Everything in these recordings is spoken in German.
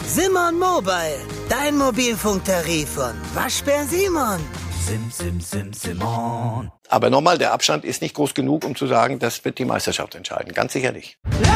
Simon Mobile, dein Mobilfunktarif von Waschbär Simon. Simon. Aber nochmal, der Abstand ist nicht groß genug, um zu sagen, das wird die Meisterschaft entscheiden. Ganz sicher nicht.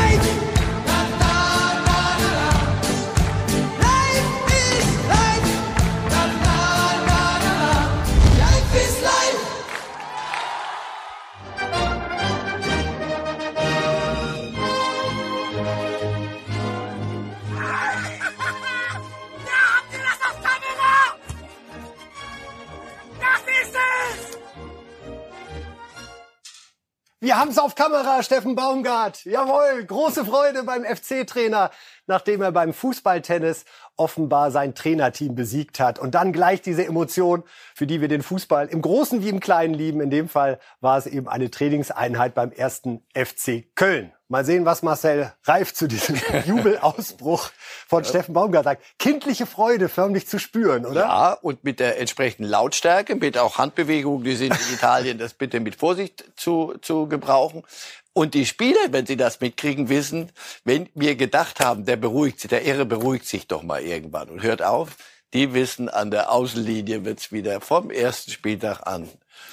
Wir haben's auf Kamera, Steffen Baumgart. Jawohl, große Freude beim FC-Trainer, nachdem er beim Fußballtennis offenbar sein Trainerteam besiegt hat. Und dann gleich diese Emotion, für die wir den Fußball im Großen wie im Kleinen lieben. In dem Fall war es eben eine Trainingseinheit beim ersten FC Köln. Mal sehen, was Marcel Reif zu diesem Jubelausbruch von Steffen Baumgart sagt. Kindliche Freude förmlich zu spüren, oder? Ja, und mit der entsprechenden Lautstärke, mit auch Handbewegungen, die sind in Italien, das bitte mit Vorsicht zu gebrauchen. Und die Spieler, wenn sie das mitkriegen, wissen, wenn wir gedacht haben, der Irre beruhigt sich doch mal irgendwann und hört auf, die wissen, an der Außenlinie wird's wieder vom ersten Spieltag an.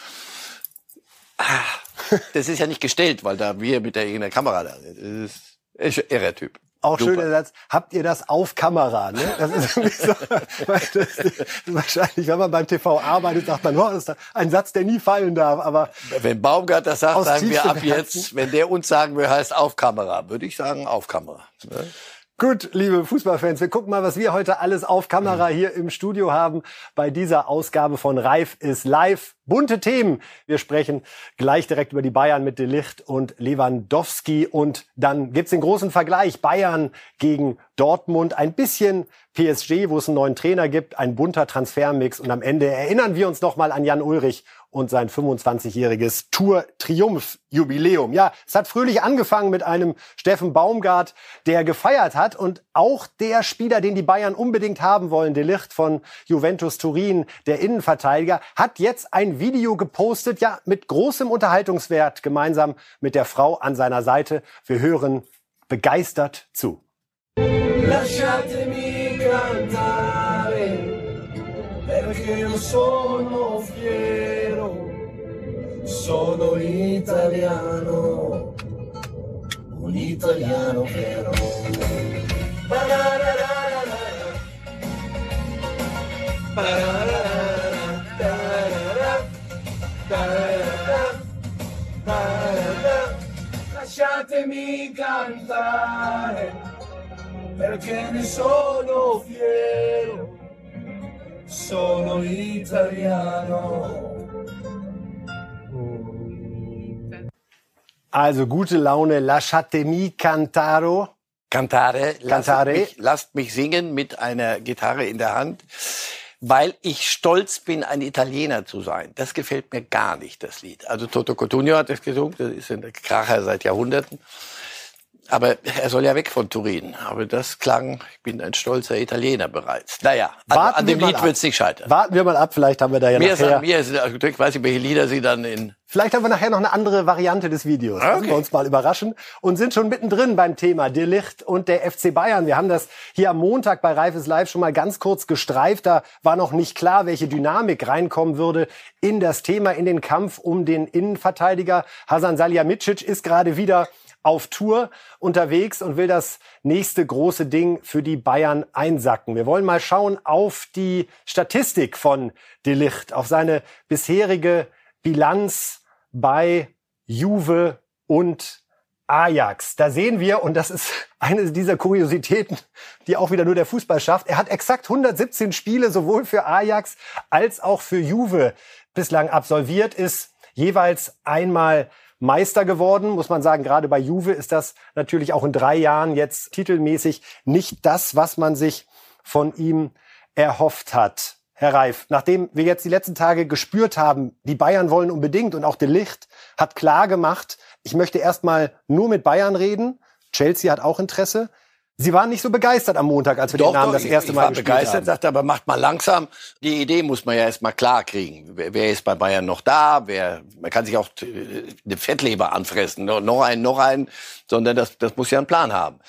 Das ist ja nicht gestellt, weil da wir mit der Kamera da sind. Das ist ein irrer Typ. Auch Super. schöner Satz. Habt ihr das auf Kamera? Ne? Das ist irgendwie so, wahrscheinlich, wenn man beim TV arbeitet, sagt man, das ist ein Satz, der nie fallen darf. Aber wenn Baumgart das sagt, sagen wir ab Herzen. jetzt, wenn der uns sagen will, heißt auf Kamera, würde ich sagen auf Kamera. Ne? Gut, liebe Fußballfans, wir gucken mal, was wir heute alles auf Kamera hier im Studio haben bei dieser Ausgabe von Reif ist live. Bunte Themen. Wir sprechen gleich direkt über die Bayern mit De Ligt und Lewandowski. Und dann gibt's den großen Vergleich Bayern gegen Dortmund. Ein bisschen PSG, wo es einen neuen Trainer gibt. Ein bunter Transfermix. Und am Ende erinnern wir uns noch mal an Jan Ulrich und sein 25-jähriges Tour-Triumph-Jubiläum. Ja, es hat fröhlich angefangen mit einem Steffen Baumgart, der gefeiert hat. Und auch der Spieler, den die Bayern unbedingt haben wollen, De Ligt von Juventus Turin, der Innenverteidiger, hat jetzt ein Video gepostet, ja, mit großem Unterhaltungswert, gemeinsam mit der Frau an seiner Seite. Wir hören begeistert zu. Lasciatemi cantare, perché io sono fiero, sono italiano, un italiano vero. Lasciatemi cantare, perché ne sono fiero, sono italiano. Also gute Laune, lasciatemi cantare. Cantare. Lasst mich singen mit einer Gitarre in der Hand, weil ich stolz bin, ein Italiener zu sein. Das gefällt mir gar nicht, das Lied. Also Toto Cutugno hat das gesungen, das ist ein Kracher seit Jahrhunderten. Aber er soll ja weg von Turin. Aber das klang, ich bin ein stolzer Italiener bereits. Naja, an dem Lied wird's nicht scheitern. Warten wir mal ab, vielleicht haben wir da ja nachher... Ich weiß nicht, welche Lieder Sie dann in... Vielleicht haben wir nachher noch eine andere Variante des Videos. Lassen wir uns mal überraschen. Und sind schon mittendrin beim Thema De Ligt und der FC Bayern. Wir haben das hier am Montag bei Reif ist live schon mal ganz kurz gestreift. Da war noch nicht klar, welche Dynamik reinkommen würde in das Thema, in den Kampf um den Innenverteidiger. Hasan Salihamidzic ist gerade wieder auf Tour unterwegs und will das nächste große Ding für die Bayern einsacken. Wir wollen mal schauen auf die Statistik von De Ligt, auf seine bisherige Bilanz bei Juve und Ajax. Da sehen wir, und das ist eine dieser Kuriositäten, die auch wieder nur der Fußball schafft, er hat exakt 117 Spiele sowohl für Ajax als auch für Juve bislang absolviert, ist jeweils einmal Meister geworden, muss man sagen. Gerade bei Juve ist das natürlich auch in 3 Jahren jetzt titelmäßig nicht das, was man sich von ihm erhofft hat. Herr Reif, nachdem wir jetzt die letzten Tage gespürt haben, die Bayern wollen unbedingt und auch De Ligt hat klar gemacht, ich möchte erstmal nur mit Bayern reden. Chelsea hat auch Interesse. Sie waren nicht so begeistert am Montag, als wir den Namen das erste Mal gespielt haben. Ich war begeistert, sagte aber macht mal langsam. Die Idee muss man ja erstmal klar kriegen. Wer ist bei Bayern noch da? Man kann sich auch eine Fettleber anfressen. Noch einen, sondern das muss ja einen Plan haben.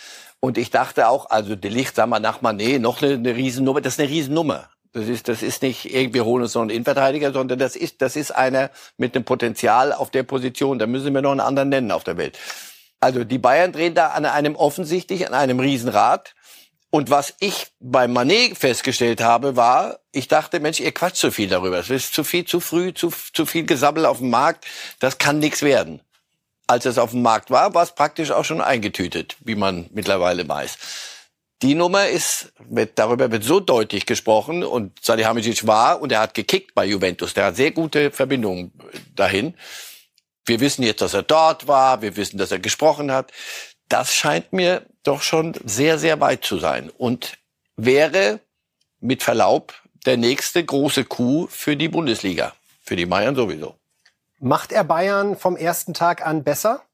Und ich dachte auch, also De Ligt, sagen wir nach Mané, noch eine Riesennummer. Das ist eine Riesennummer. Das ist nicht irgendwie holen uns noch einen Innenverteidiger, sondern das ist einer mit einem Potenzial auf der Position. Da müssen wir noch einen anderen nennen auf der Welt. Also die Bayern drehen da an einem Riesenrad. Und was ich bei Mané festgestellt habe, war, ich dachte, Mensch, ihr quatscht zu viel darüber. Es ist zu viel, zu früh, zu viel Gesabbel auf dem Markt. Das kann nichts werden. Als es auf dem Markt war es praktisch auch schon eingetütet, wie man mittlerweile weiß. Die Nummer darüber wird so deutlich gesprochen und Salihamidzic und er hat gekickt bei Juventus. Der hat sehr gute Verbindungen dahin. Wir wissen jetzt, dass er dort war. Wir wissen, dass er gesprochen hat. Das scheint mir doch schon sehr, sehr weit zu sein und wäre mit Verlaub der nächste große Coup für die Bundesliga. Für die Bayern sowieso. Macht er Bayern vom ersten Tag an besser?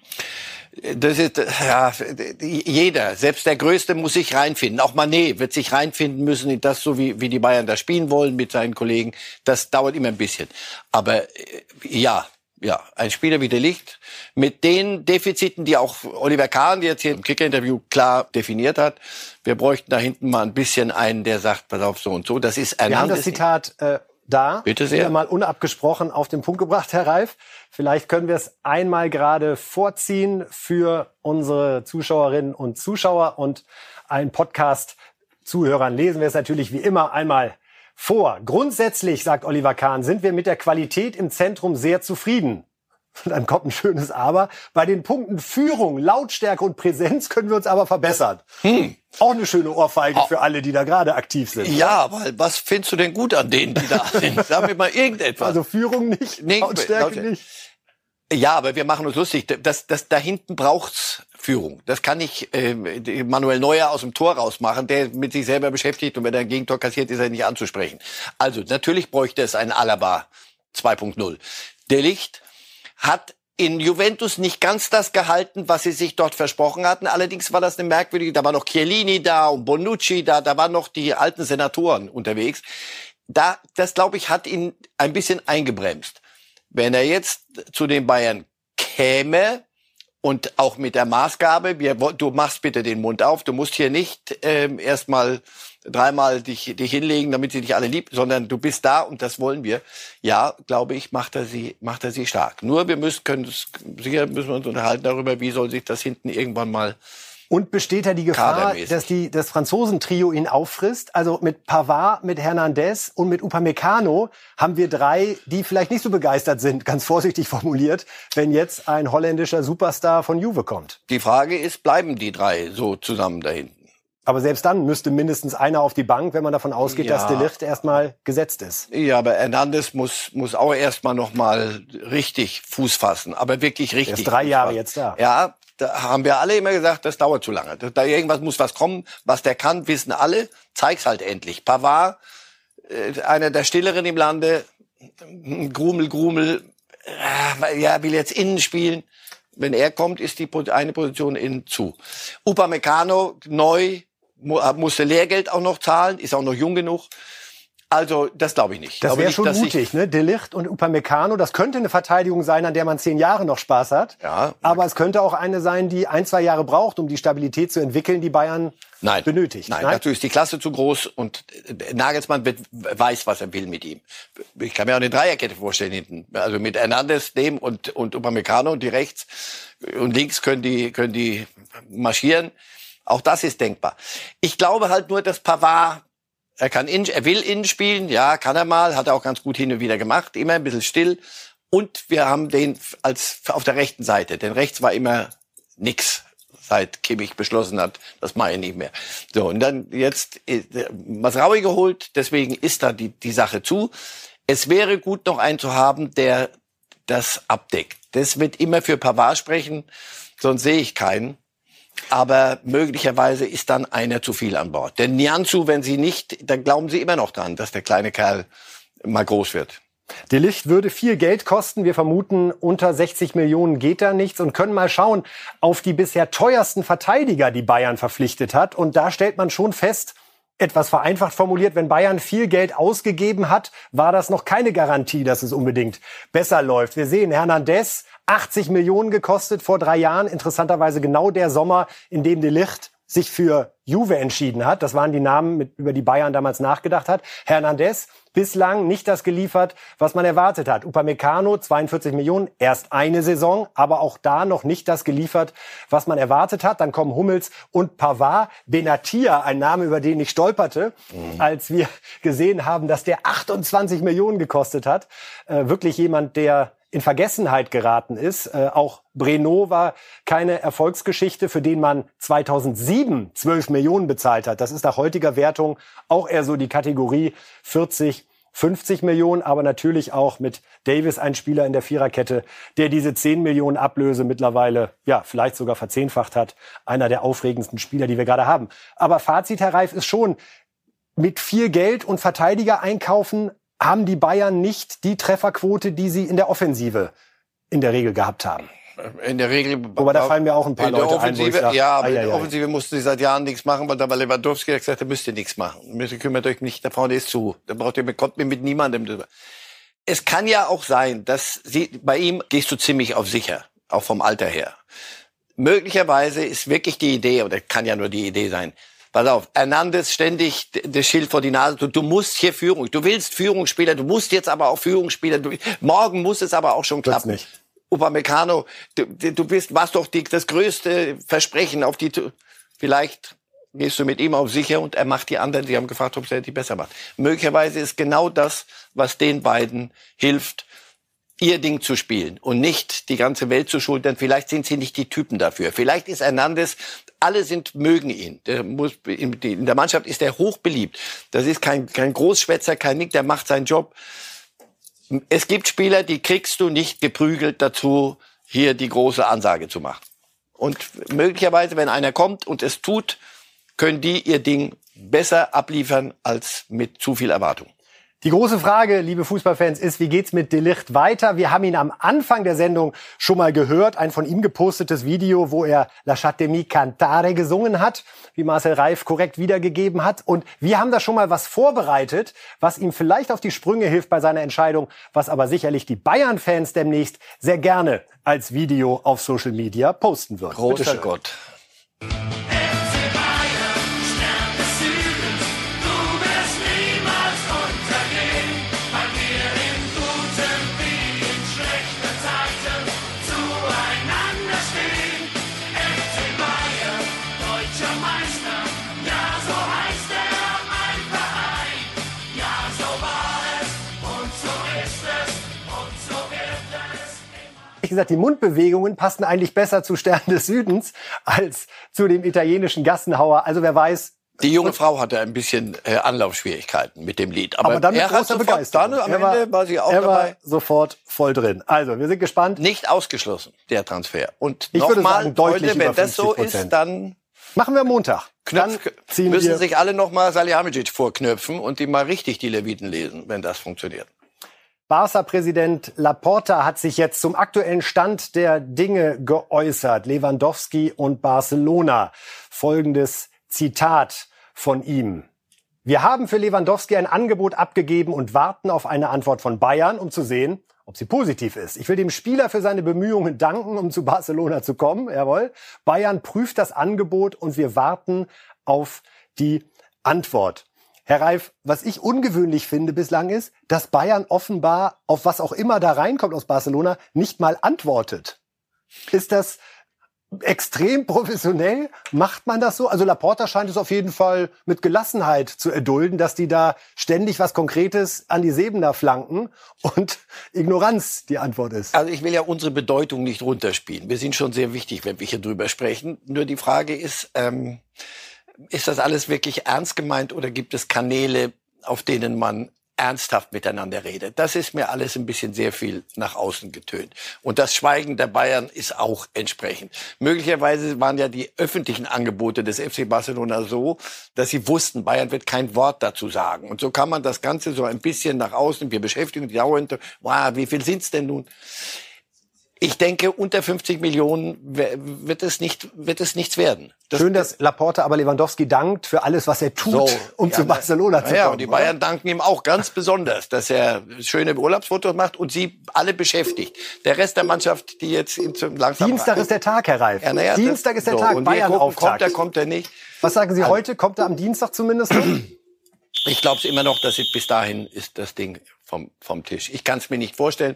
Das ist, ja, jeder, selbst der Größte muss sich reinfinden. Auch Mané wird sich reinfinden müssen in das, so wie die Bayern da spielen wollen mit seinen Kollegen. Das dauert immer ein bisschen. Aber ja, ein Spieler wie De Ligt mit den Defiziten, die auch Oliver Kahn jetzt hier im Kicker-Interview klar definiert hat. Wir bräuchten da hinten mal ein bisschen einen, der sagt, pass auf, so und so. Das ist Wir haben das Zitat da. Bitte sehr. Wieder mal unabgesprochen auf den Punkt gebracht, Herr Reif. Vielleicht können wir es einmal gerade vorziehen für unsere Zuschauerinnen und Zuschauer und allen Podcast-Zuhörern lesen wir es natürlich wie immer einmal vor. Grundsätzlich, sagt Oliver Kahn, sind wir mit der Qualität im Zentrum sehr zufrieden. Und dann kommt ein schönes Aber. Bei den Punkten Führung, Lautstärke und Präsenz können wir uns aber verbessern. Auch eine schöne Ohrfeige für alle, die da gerade aktiv sind. Ja, aber was findest du denn gut an denen, die da sind? Sag mir mal irgendetwas. Also Führung nicht, Lautstärke nicht. Ja, aber wir machen uns lustig. Da hinten braucht's Führung. Das kann nicht Manuel Neuer aus dem Tor rausmachen, der mit sich selber beschäftigt und wenn er ein Gegentor kassiert, ist er nicht anzusprechen. Also natürlich bräuchte es einen Alaba 2.0. De Ligt hat in Juventus nicht ganz das gehalten, was sie sich dort versprochen hatten. Allerdings war das eine merkwürdige, da war noch Chiellini da und Bonucci da waren noch die alten Senatoren unterwegs. Das glaube ich, hat ihn ein bisschen eingebremst. Wenn er jetzt zu den Bayern käme und auch mit der Maßgabe, du machst bitte den Mund auf, du musst hier nicht erstmal dreimal dich hinlegen, damit sie dich alle lieb, sondern du bist da und das wollen wir. Ja, glaube ich, macht er sie stark. Nur wir müssen wir uns unterhalten darüber, wie soll sich das hinten irgendwann mal. Und besteht da die Gefahr, dass das Franzosentrio ihn auffrisst? Also mit Pavard, mit Hernandez und mit Upamecano haben wir drei, die vielleicht nicht so begeistert sind, ganz vorsichtig formuliert, wenn jetzt ein holländischer Superstar von Juve kommt. Die Frage ist, bleiben die drei so zusammen da hinten? Aber selbst dann müsste mindestens einer auf die Bank, wenn man davon ausgeht, dass De Ligt erstmal gesetzt ist. Ja, aber Hernandez muss auch erstmal noch mal richtig Fuß fassen, aber wirklich richtig. Er ist 3 Jahre jetzt da. Ja, da haben wir alle immer gesagt, das dauert zu lange. Da irgendwas muss was kommen, was der kann, wissen alle. Zeig's halt endlich. Pavard, einer der Stilleren im Lande, Grumel, will jetzt innen spielen. Wenn er kommt, ist die eine Position innen zu. Upamecano, neu, musste Lehrgeld auch noch zahlen, ist auch noch jung genug. Also, das glaube ich nicht. Das wäre schon mutig, ne? De Ligt und Upamecano, das könnte eine Verteidigung sein, an der man 10 Jahre noch Spaß hat. Ja. Aber es könnte auch eine sein, die 1-2 Jahre braucht, um die Stabilität zu entwickeln, die Bayern benötigt. Nein, dazu ist die Klasse zu groß und Nagelsmann weiß, was er will mit ihm. Ich kann mir auch eine Dreierkette vorstellen hinten. Also mit Hernandez, dem und Upamecano und die rechts und links können die marschieren. Auch das ist denkbar. Ich glaube halt nur, dass Pavard er will innen spielen, ja, kann er mal, hat er auch ganz gut hin und wieder gemacht, immer ein bisschen still. Und wir haben den auf der rechten Seite, denn rechts war immer nix, seit Kimmich beschlossen hat, das mache ich nicht mehr. So, und dann jetzt Mazraoui geholt, deswegen ist da die Sache zu. Es wäre gut, noch einen zu haben, der das abdeckt. Das wird immer für Pavard sprechen, sonst sehe ich keinen. Aber möglicherweise ist dann einer zu viel an Bord. Denn Nianzou, wenn sie nicht, dann glauben sie immer noch dran, dass der kleine Kerl mal groß wird. De Ligt würde viel Geld kosten. Wir vermuten, unter 60 Millionen geht da nichts und können mal schauen auf die bisher teuersten Verteidiger, die Bayern verpflichtet hat. Und da stellt man schon fest, etwas vereinfacht formuliert, wenn Bayern viel Geld ausgegeben hat, war das noch keine Garantie, dass es unbedingt besser läuft. Wir sehen Hernandez, 80 Millionen gekostet vor 3 Jahren. Interessanterweise genau der Sommer, in dem De Ligt sich für Juve entschieden hat. Das waren die Namen, über die Bayern damals nachgedacht hat. Hernandez bislang nicht das geliefert, was man erwartet hat. Upamecano, 42 Millionen, erst eine Saison, aber auch da noch nicht das geliefert, was man erwartet hat. Dann kommen Hummels und Pavard. Benatia, ein Name, über den ich stolperte, als wir gesehen haben, dass der 28 Millionen gekostet hat. Wirklich jemand, der in Vergessenheit geraten ist. Auch Breno war keine Erfolgsgeschichte, für den man 2007 12 Millionen bezahlt hat. Das ist nach heutiger Wertung auch eher so die Kategorie 40, 50 Millionen, aber natürlich auch mit Davis ein Spieler in der Viererkette, der diese 10 Millionen Ablöse mittlerweile, ja, vielleicht sogar verzehnfacht hat. Einer der aufregendsten Spieler, die wir gerade haben. Aber Fazit, Herr Reif, ist schon, mit viel Geld und Verteidiger einkaufen haben die Bayern nicht die Trefferquote, die sie in der Offensive in der Regel gehabt haben. In der Regel. Aber da fallen mir auch ein paar Leute ein, wo ich sage, ja, aber in der Offensive mussten sie seit Jahren nichts machen, weil da war Lewandowski gesagt, da müsst ihr nichts machen. Ihr kümmert euch nicht, da vorne ist zu. Da kommt mir mit niemandem drüber. Es kann ja auch sein, dass bei ihm gehst du ziemlich auf sicher, auch vom Alter her. Möglicherweise ist wirklich die Idee, oder kann ja nur die Idee sein, pass auf, Hernandez ständig das Schild vor die Nase. Du musst hier Führung. Du willst Führungsspieler. Du musst jetzt aber auch Führungsspieler. Morgen muss es aber auch schon klappen. Nicht. Upamecano, warst doch das größte Versprechen auf die. Vielleicht gehst du mit ihm auf sicher und er macht die anderen. Sie haben gefragt, ob er die besser macht. Möglicherweise ist genau das, was den beiden hilft, ihr Ding zu spielen und nicht die ganze Welt zu schultern. Vielleicht sind sie nicht die Typen dafür. Vielleicht ist Hernandez, alle mögen ihn. In der Mannschaft ist er hochbeliebt. Das ist kein Großschwätzer, kein Nick, der macht seinen Job. Es gibt Spieler, die kriegst du nicht geprügelt dazu, hier die große Ansage zu machen. Und möglicherweise, wenn einer kommt und es tut, können die ihr Ding besser abliefern als mit zu viel Erwartung. Die große Frage, liebe Fußballfans, ist, wie geht's mit De Ligt weiter? Wir haben ihn am Anfang der Sendung schon mal gehört, ein von ihm gepostetes Video, wo er Lasciatemi cantare gesungen hat, wie Marcel Reif korrekt wiedergegeben hat. Und wir haben da schon mal was vorbereitet, was ihm vielleicht auf die Sprünge hilft bei seiner Entscheidung, was aber sicherlich die Bayern-Fans demnächst sehr gerne als Video auf Social Media posten würden. Großer Gott. Wie gesagt, die Mundbewegungen passen eigentlich besser zu Stern des Südens als zu dem italienischen Gassenhauer. Also wer weiß. Die junge Frau hatte ein bisschen Anlaufschwierigkeiten mit dem Lied. Aber dann mit großer Begeisterung. Dann am Ende war sie auch dabei. War sofort voll drin. Also, wir sind gespannt. Nicht ausgeschlossen, der Transfer. Und ich würde sagen, deutlich heute, wenn über 50%. das so ist, dann machen wir Montag. Müssen sich alle noch mal Salihamidzic vorknöpfen und die mal richtig die Leviten lesen, wenn das funktioniert. Barca-Präsident Laporta hat sich jetzt zum aktuellen Stand der Dinge geäußert. Lewandowski und Barcelona. Folgendes Zitat von ihm. Wir haben für Lewandowski ein Angebot abgegeben und warten auf eine Antwort von Bayern, um zu sehen, ob sie positiv ist. Ich will dem Spieler für seine Bemühungen danken, um zu Barcelona zu kommen. Jawohl. Bayern prüft das Angebot und wir warten auf die Antwort. Herr Reif, was ich ungewöhnlich finde bislang ist, dass Bayern offenbar auf was auch immer da reinkommt aus Barcelona nicht mal antwortet. Ist das extrem professionell? Macht man das so? Also Laporta scheint es auf jeden Fall mit Gelassenheit zu erdulden, dass die da ständig was Konkretes an die Sebener flanken und Ignoranz die Antwort ist. Also ich will ja unsere Bedeutung nicht runterspielen. Wir sind schon sehr wichtig, wenn wir hier drüber sprechen. Nur die Frage ist das alles wirklich ernst gemeint oder gibt es Kanäle, auf denen man ernsthaft miteinander redet? Das ist mir alles ein bisschen sehr viel nach außen getönt. Und das Schweigen der Bayern ist auch entsprechend. Möglicherweise waren ja die öffentlichen Angebote des FC Barcelona so, dass sie wussten, Bayern wird kein Wort dazu sagen. Und so kann man das Ganze so ein bisschen nach außen, wir beschäftigen die dauernd, wow, wie viel sind's denn nun? Ich denke, unter 50 Millionen wird es nichts werden. Schön, dass Laporta aber Lewandowski dankt für alles, was er tut, zu Barcelona zu kommen. Ja, und die Bayern danken ihm auch ganz besonders, dass er schöne Urlaubsfotos macht und sie alle beschäftigt. Der Rest der Mannschaft, die jetzt langsam... Dienstag ist der Tag, Herr Reif. Ja, Dienstag ist der Tag, Bayern-Auftakt. Kommt er nicht. Was sagen Sie heute? Kommt er am Dienstag zumindest? Ich glaube es immer noch, dass bis dahin ist das Ding vom Tisch. Ich kann es mir nicht vorstellen.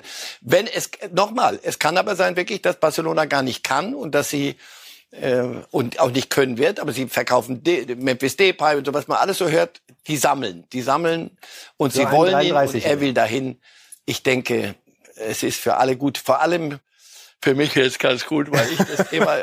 Es kann aber sein wirklich, dass Barcelona gar nicht kann und dass sie und auch nicht können wird, aber sie verkaufen Memphis Depay und so, was man alles so hört, die sammeln und sie wollen ihn und er will dahin. Ich denke, es ist für alle gut, vor allem für mich jetzt ganz gut, weil ich das Thema...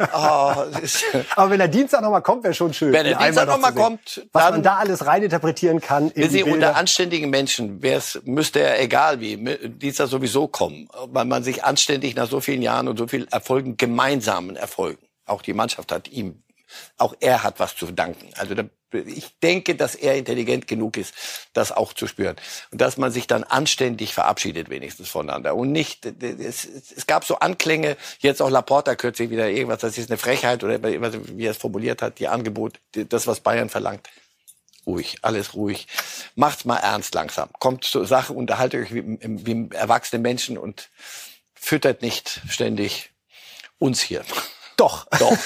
Aber wenn der Dienstag noch mal kommt, wäre schon schön. Wenn der Dienstag noch mal kommt, was dann, man da alles reininterpretieren kann. Wenn Sie unter anständigen Menschen, müsste er, egal wie, Dienstag sowieso kommen, weil man sich anständig nach so vielen Jahren und so vielen Erfolgen, gemeinsamen Erfolgen, auch die Mannschaft hat ihm, auch er hat was zu danken. Also ich denke, dass er intelligent genug ist, das auch zu spüren. Und dass man sich dann anständig verabschiedet wenigstens voneinander. Und nicht, es gab so Anklänge, jetzt auch Laporta kürzlich wieder irgendwas, das ist eine Frechheit oder wie er es formuliert hat, die Angebot, das, was Bayern verlangt. Ruhig, alles ruhig. Macht's mal ernst langsam. Kommt zur Sache, unterhaltet euch wie erwachsene Menschen und füttert nicht ständig uns hier. Doch.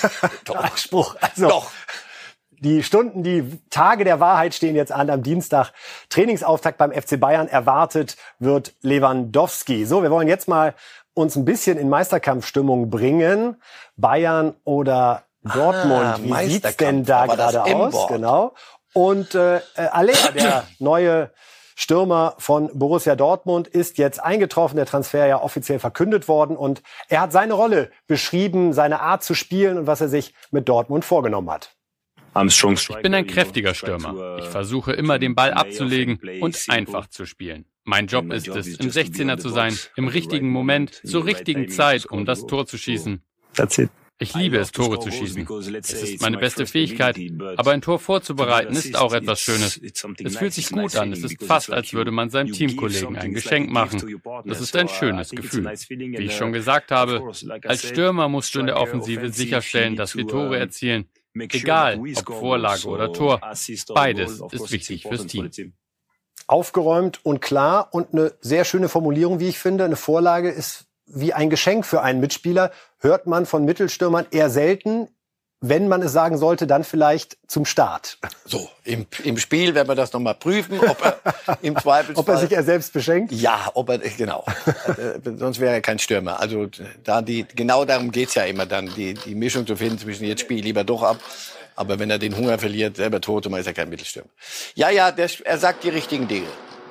Spruch. Also. Doch. Die Stunden, die Tage der Wahrheit stehen jetzt an am Dienstag. Trainingsauftakt beim FC Bayern erwartet wird Lewandowski. So, wir wollen jetzt mal uns ein bisschen in Meisterkampfstimmung bringen. Bayern oder Dortmund, wie sieht's denn da gerade aus? Genau. Und Alea, der neue Stürmer von Borussia Dortmund, ist jetzt eingetroffen, der Transfer ja offiziell verkündet worden und er hat seine Rolle beschrieben, seine Art zu spielen und was er sich mit Dortmund vorgenommen hat. Ich bin ein kräftiger Stürmer. Ich versuche immer, den Ball abzulegen und einfach zu spielen. Mein Job ist es, im 16er zu sein, im richtigen Moment, zur richtigen Zeit, um das Tor zu schießen. Ich liebe es, Tore zu schießen. Es ist meine beste Fähigkeit, aber ein Tor vorzubereiten ist auch etwas Schönes. Es fühlt sich gut an, es ist fast, als würde man seinem Teamkollegen ein Geschenk machen. Das ist ein schönes Gefühl. Wie ich schon gesagt habe, als Stürmer musst du in der Offensive sicherstellen, dass wir Tore erzielen. Egal, ob Vorlage oder Tor, beides ist wichtig fürs Team. Aufgeräumt und klar und eine sehr schöne Formulierung, wie ich finde. Eine Vorlage ist wie ein Geschenk für einen Mitspieler. Hört man von Mittelstürmern eher selten. Wenn man es sagen sollte, dann vielleicht zum Start. So, im Spiel werden wir das nochmal prüfen, ob er im Zweifelsfall... Ob er sich selbst beschenkt? Ja, genau. Sonst wäre er kein Stürmer. Also genau darum geht's ja immer dann, die Mischung zu finden zwischen jetzt spiele ich lieber doch ab, aber wenn er den Hunger verliert, selber tot, dann ist er kein Mittelstürmer. Ja, er sagt die richtigen Dinge.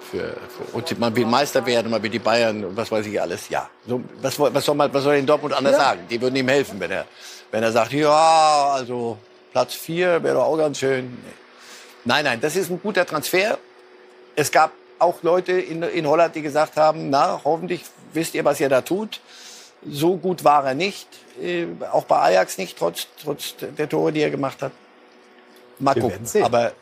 Und man will Meister werden, man will die Bayern und was weiß ich alles. Ja, so, was soll in Dortmund anders sagen? Die würden ihm helfen, wenn er sagt, ja, also Platz 4 wäre doch auch ganz schön. Nein, das ist ein guter Transfer. Es gab auch Leute in Holland, die gesagt haben, na, hoffentlich wisst ihr, was ihr da tut. So gut war er nicht, auch bei Ajax nicht, trotz der Tore, die er gemacht hat. Mal gucken. Aber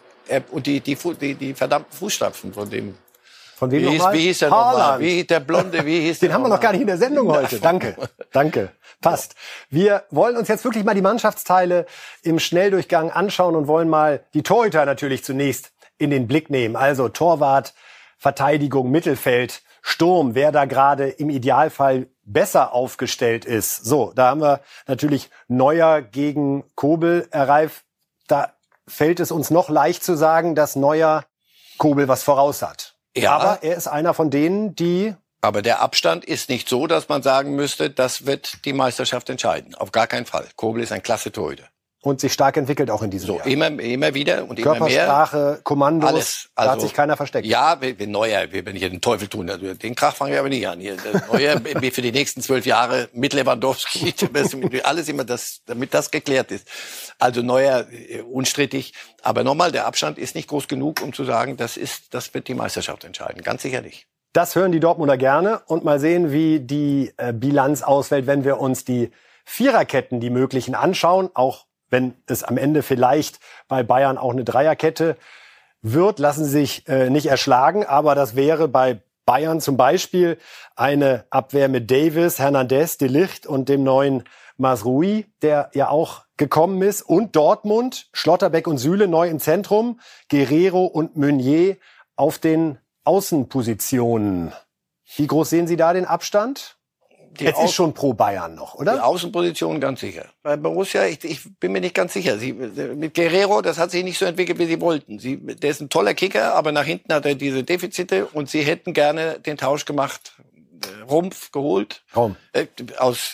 die verdammten Fußstapfen von dem... Von wem nochmal? Wie hieß der nochmal? Wie der Blonde, wie hieß der? Den haben wir noch gar nicht in der Sendung heute. Danke. Passt. Wir wollen uns jetzt wirklich mal die Mannschaftsteile im Schnelldurchgang anschauen und wollen mal die Torhüter natürlich zunächst in den Blick nehmen. Also Torwart, Verteidigung, Mittelfeld, Sturm, wer da gerade im Idealfall besser aufgestellt ist. So, da haben wir natürlich Neuer gegen Kobel. Herr Reif, da fällt es uns noch leicht zu sagen, dass Neuer Kobel was voraus hat. Ja. Aber er ist einer von denen, die... Aber der Abstand ist nicht so, dass man sagen müsste, das wird die Meisterschaft entscheiden. Auf gar keinen Fall. Kobel ist ein klasse Torhüter. Und sich stark entwickelt auch in diesem Jahr. Immer wieder und immer mehr. Körpersprache, Kommandos, alles. Also, da hat sich keiner versteckt. Ja, Neuer, wenn ich den Teufel tun, also den Krach fange ich aber nicht an. Hier, Neuer für die nächsten 12 Jahre mit Lewandowski, alles immer damit das geklärt ist. Also Neuer unstrittig, aber nochmal, der Abstand ist nicht groß genug, um zu sagen, das wird die Meisterschaft entscheiden. Ganz sicher nicht. Das hören die Dortmunder gerne und mal sehen, wie die Bilanz ausfällt, wenn wir uns die Viererketten, die möglichen, anschauen, auch wenn es am Ende vielleicht bei Bayern auch eine Dreierkette wird, lassen Sie sich nicht erschlagen. Aber das wäre bei Bayern zum Beispiel eine Abwehr mit Davis, Hernandez, De Ligt und dem neuen Mazraoui, der ja auch gekommen ist. Und Dortmund, Schlotterbeck und Süle neu im Zentrum, Guerrero und Meunier auf den Außenpositionen. Wie groß sehen Sie da den Abstand? Jetzt ist schon pro Bayern noch, oder? Die Außenposition ganz sicher. Bei Borussia, ich bin mir nicht ganz sicher. Mit Guerrero, das hat sich nicht so entwickelt, wie sie wollten. Der ist ein toller Kicker, aber nach hinten hat er diese Defizite und sie hätten gerne den Tausch gemacht. Rumpf geholt. Aus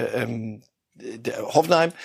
Hoffenheim.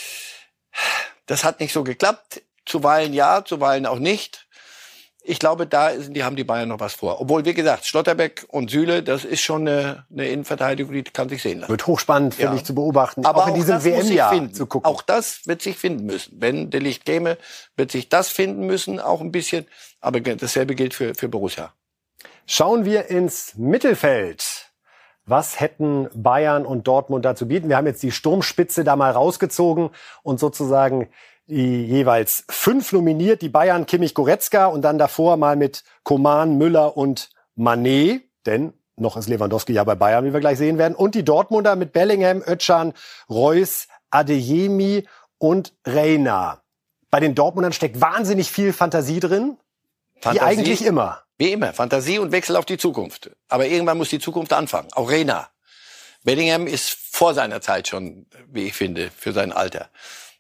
Das hat nicht so geklappt. Zuweilen ja, zuweilen auch nicht. Ich glaube, die haben die Bayern noch was vor. Obwohl, wie gesagt, Schlotterbeck und Süle, das ist schon eine Innenverteidigung, die kann sich sehen lassen. Wird hochspannend, finde ich, zu beobachten. Aber auch in diesem WM-Jahr zu gucken. Auch das wird sich finden müssen. Wenn De Ligt käme, wird sich das finden müssen, auch ein bisschen. Aber dasselbe gilt für Borussia. Schauen wir ins Mittelfeld. Was hätten Bayern und Dortmund da zu bieten? Wir haben jetzt die Sturmspitze da mal rausgezogen und sozusagen die jeweils 5 nominiert, die Bayern, Kimmich, Goretzka und dann davor mal mit Coman, Müller und Mané, denn noch ist Lewandowski ja bei Bayern, wie wir gleich sehen werden, und die Dortmunder mit Bellingham, Özcan, Reus, Adeyemi und Reina. Bei den Dortmundern steckt wahnsinnig viel Fantasie drin, wie eigentlich immer. Wie immer, Fantasie und Wechsel auf die Zukunft. Aber irgendwann muss die Zukunft anfangen, auch Reina. Bellingham ist vor seiner Zeit schon, wie ich finde, für sein Alter.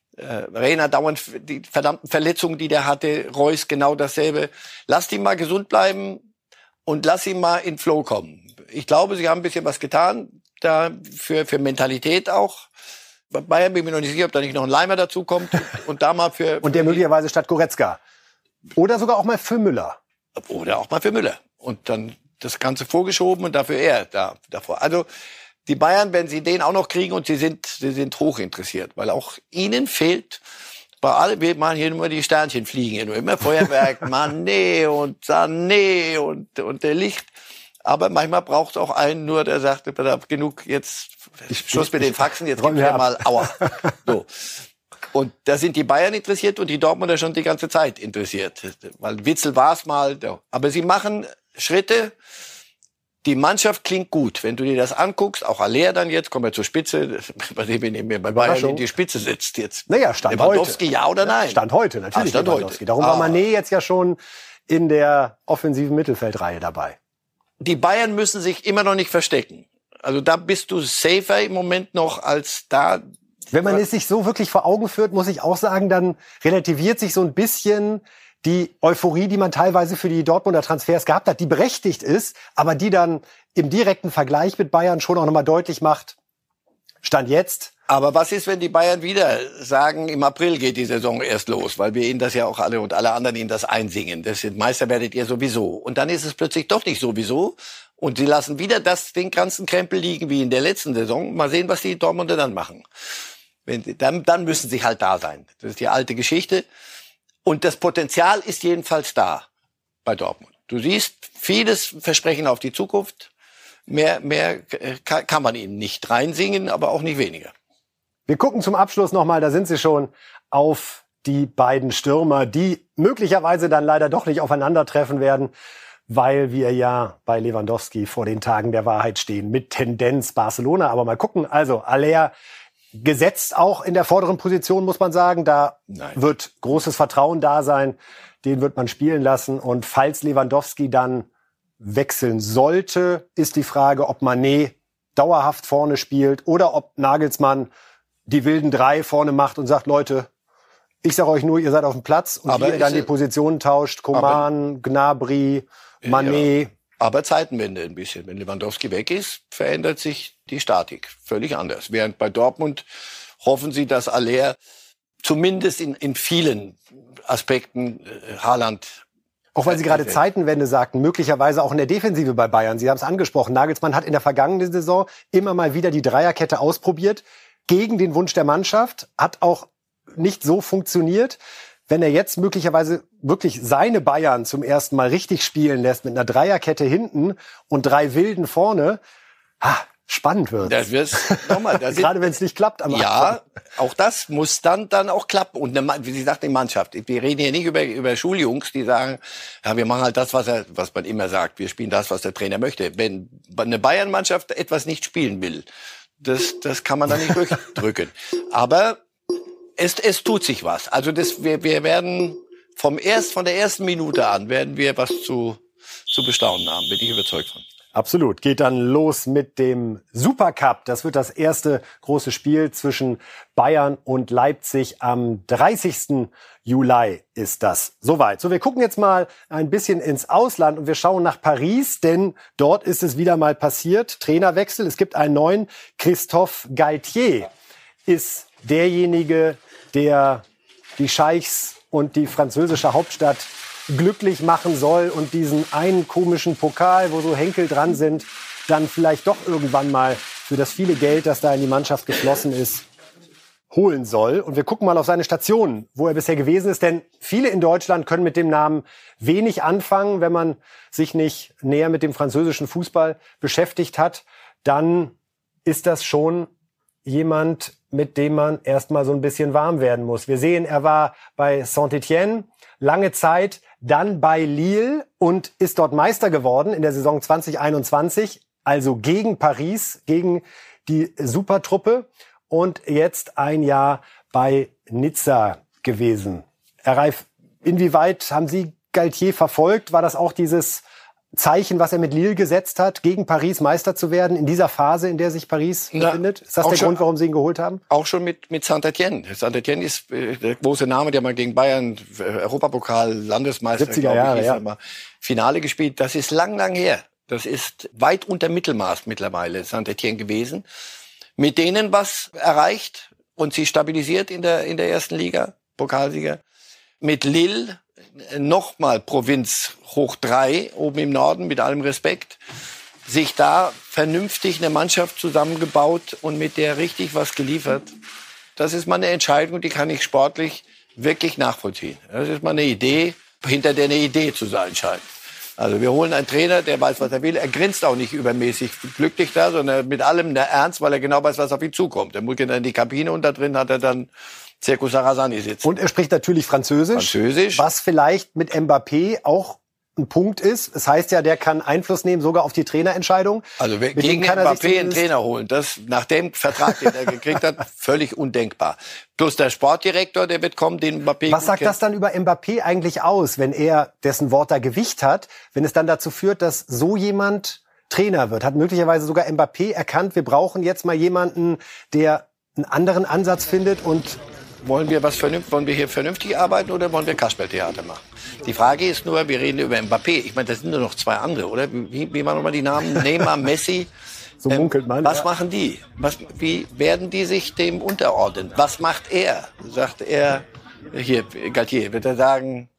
Reina dauernd die verdammten Verletzungen, die der hatte, Reus genau dasselbe. Lass ihn mal gesund bleiben und lass ihn mal in Flow kommen. Ich glaube, sie haben ein bisschen was getan, da für Mentalität auch. Bei Bayern bin ich mir noch nicht sicher, ob da nicht noch ein Leimer dazu kommt und da mal für und der möglicherweise statt Goretzka oder sogar auch mal für Müller. Oder auch mal für Müller. Und dann das Ganze vorgeschoben und dafür er davor. Also die Bayern, wenn sie den auch noch kriegen und sie sind hoch interessiert, weil auch ihnen fehlt bei allem, wir machen hier nur die Sternchen fliegen hier nur immer Feuerwerk, Mané und Sané und der Licht. Aber manchmal braucht es auch einen nur, der sagt, genug, jetzt Schluss mit den Faxen, jetzt gib mir mal Aua. So. Und da sind die Bayern interessiert und die Dortmunder schon die ganze Zeit interessiert. Weil Witzel war es mal. Aber sie machen Schritte. Die Mannschaft klingt gut. Wenn du dir das anguckst, auch Aller dann jetzt, kommen wir zur Spitze, bei dem wir bei Bayern in die Spitze sitzt jetzt. Naja, Stand Lewandowski, heute. ja oder nein? Stand heute, natürlich. Stand Lewandowski. heute. Darum war Mané jetzt ja schon in der offensiven Mittelfeldreihe dabei. Die Bayern müssen sich immer noch nicht verstecken. Also da bist du safer im Moment noch als da. Wenn man es sich so wirklich vor Augen führt, muss ich auch sagen, dann relativiert sich so ein bisschen die Euphorie, die man teilweise für die Dortmunder Transfers gehabt hat, die berechtigt ist, aber die dann im direkten Vergleich mit Bayern schon auch nochmal deutlich macht, Stand jetzt. Aber was ist, wenn die Bayern wieder sagen, im April geht die Saison erst los, weil wir ihnen das ja auch alle und alle anderen ihnen das einsingen. Das sind Meister werdet ihr sowieso. Und dann ist es plötzlich doch nicht sowieso. Und sie lassen wieder den ganzen Krempel liegen wie in der letzten Saison. Mal sehen, was die Dortmunder dann machen. Dann müssen sie halt da sein. Das ist die alte Geschichte. Und das Potenzial ist jedenfalls da bei Dortmund. Du siehst vieles Versprechen auf die Zukunft. Mehr kann man ihnen nicht reinsingen, aber auch nicht weniger. Wir gucken zum Abschluss nochmal, da sind sie schon, auf die beiden Stürmer, die möglicherweise dann leider doch nicht aufeinandertreffen werden, weil wir ja bei Lewandowski vor den Tagen der Wahrheit stehen, mit Tendenz Barcelona. Aber mal gucken, also Aller gesetzt auch in der vorderen Position, muss man sagen. Da wird großes Vertrauen da sein, den wird man spielen lassen. Und falls Lewandowski dann wechseln sollte, ist die Frage, ob Mané dauerhaft vorne spielt oder ob Nagelsmann die wilden drei vorne macht und sagt, Leute, ich sage euch nur, ihr seid auf dem Platz und aber ihr dann die Positionen tauscht, Coman, Gnabry, Mané. Ja, aber Zeitenwende ein bisschen. Wenn Lewandowski weg ist, verändert sich die Statik völlig anders. Während bei Dortmund hoffen sie, dass Aller zumindest in vielen Aspekten Haaland. Auch weil Sie gerade Zeitenwende sagten, möglicherweise auch in der Defensive bei Bayern. Sie haben es angesprochen. Nagelsmann hat in der vergangenen Saison immer mal wieder die Dreierkette ausprobiert. Gegen den Wunsch der Mannschaft, hat auch nicht so funktioniert. Wenn er jetzt möglicherweise wirklich seine Bayern zum ersten Mal richtig spielen lässt mit einer Dreierkette hinten und drei Wilden vorne, spannend wird. Das wird nochmal. Gerade wenn es nicht klappt. Ja, auch das muss dann auch klappen. Und wie Sie sagt, die Mannschaft. Wir reden hier nicht über Schuljungs, die sagen, ja, wir machen halt das, was man immer sagt. Wir spielen das, was der Trainer möchte. Wenn eine Bayern-Mannschaft etwas nicht spielen will, das kann man da nicht durchdrücken. Aber es tut sich was. Also wir werden von der ersten Minute an werden wir was zu bestaunen haben. Bin ich überzeugt von. Absolut. Geht dann los mit dem Supercup. Das wird das erste große Spiel zwischen Bayern und Leipzig. Am 30. Juli ist das soweit. So, wir gucken jetzt mal ein bisschen ins Ausland und wir schauen nach Paris, denn dort ist es wieder mal passiert. Trainerwechsel. Es gibt einen neuen. Christophe Galtier ist derjenige, der die Scheichs und die französische Hauptstadt glücklich machen soll und diesen einen komischen Pokal, wo so Henkel dran sind, dann vielleicht doch irgendwann mal für das viele Geld, das da in die Mannschaft geflossen ist, holen soll. Und wir gucken mal auf seine Stationen, wo er bisher gewesen ist. Denn viele in Deutschland können mit dem Namen wenig anfangen. Wenn man sich nicht näher mit dem französischen Fußball beschäftigt hat, dann ist das schon jemand, mit dem man erstmal so ein bisschen warm werden muss. Wir sehen, er war bei Saint-Étienne lange Zeit, dann bei Lille und ist dort Meister geworden in der Saison 2021, also gegen Paris, gegen die Supertruppe und jetzt ein Jahr bei Nizza gewesen. Herr Reif, inwieweit haben Sie Galtier verfolgt? War das auch dieses Zeichen, was er mit Lille gesetzt hat, gegen Paris Meister zu werden, in dieser Phase, in der sich Paris befindet? Ist das der Grund, warum Sie ihn geholt haben? Auch schon mit Saint-Étienne. Saint-Étienne ist der große Name, der mal gegen Bayern Europapokal, Landesmeister, 70er Jahre, ja. Finale gespielt. Das ist lang her. Das ist weit unter Mittelmaß mittlerweile Saint-Étienne gewesen. Mit denen was erreicht und sie stabilisiert in der ersten Liga, Pokalsieger. Mit Lille nochmal Provinz hoch 3, oben im Norden, mit allem Respekt, sich da vernünftig eine Mannschaft zusammengebaut und mit der richtig was geliefert. Das ist mal eine Entscheidung, die kann ich sportlich wirklich nachvollziehen. Das ist mal eine Idee, hinter der eine Idee zu sein scheint. Also wir holen einen Trainer, der weiß, was er will. Er grinst auch nicht übermäßig glücklich da, sondern mit allem Ernst, weil er genau weiß, was auf ihn zukommt. Er muss dann in die Kabine und da drin hat er dann Zirkus Sarrazani sitzen. Und er spricht natürlich Französisch. Was vielleicht mit Mbappé auch ein Punkt ist. Das heißt ja, der kann Einfluss nehmen, sogar auf die Trainerentscheidung. Also gegen Mbappé einen Trainer holen, das nach dem Vertrag, den er gekriegt hat, völlig undenkbar. Plus der Sportdirektor, der wird kommen, den Mbappé. Was sagt das dann über Mbappé eigentlich aus, wenn er, dessen Wort da Gewicht hat, wenn es dann dazu führt, dass so jemand Trainer wird? Hat möglicherweise sogar Mbappé erkannt, wir brauchen jetzt mal jemanden, der einen anderen Ansatz findet und wollen wir hier vernünftig arbeiten oder wollen wir Kasperltheater machen? Die Frage ist nur, wir reden über Mbappé. Ich meine, das sind nur noch zwei andere, oder? Wie waren nochmal die Namen? Neymar, Messi. So munkelt man. Was machen die? Wie werden die sich dem unterordnen? Was macht er? Sagt er, hier, Galtier, wird er sagen,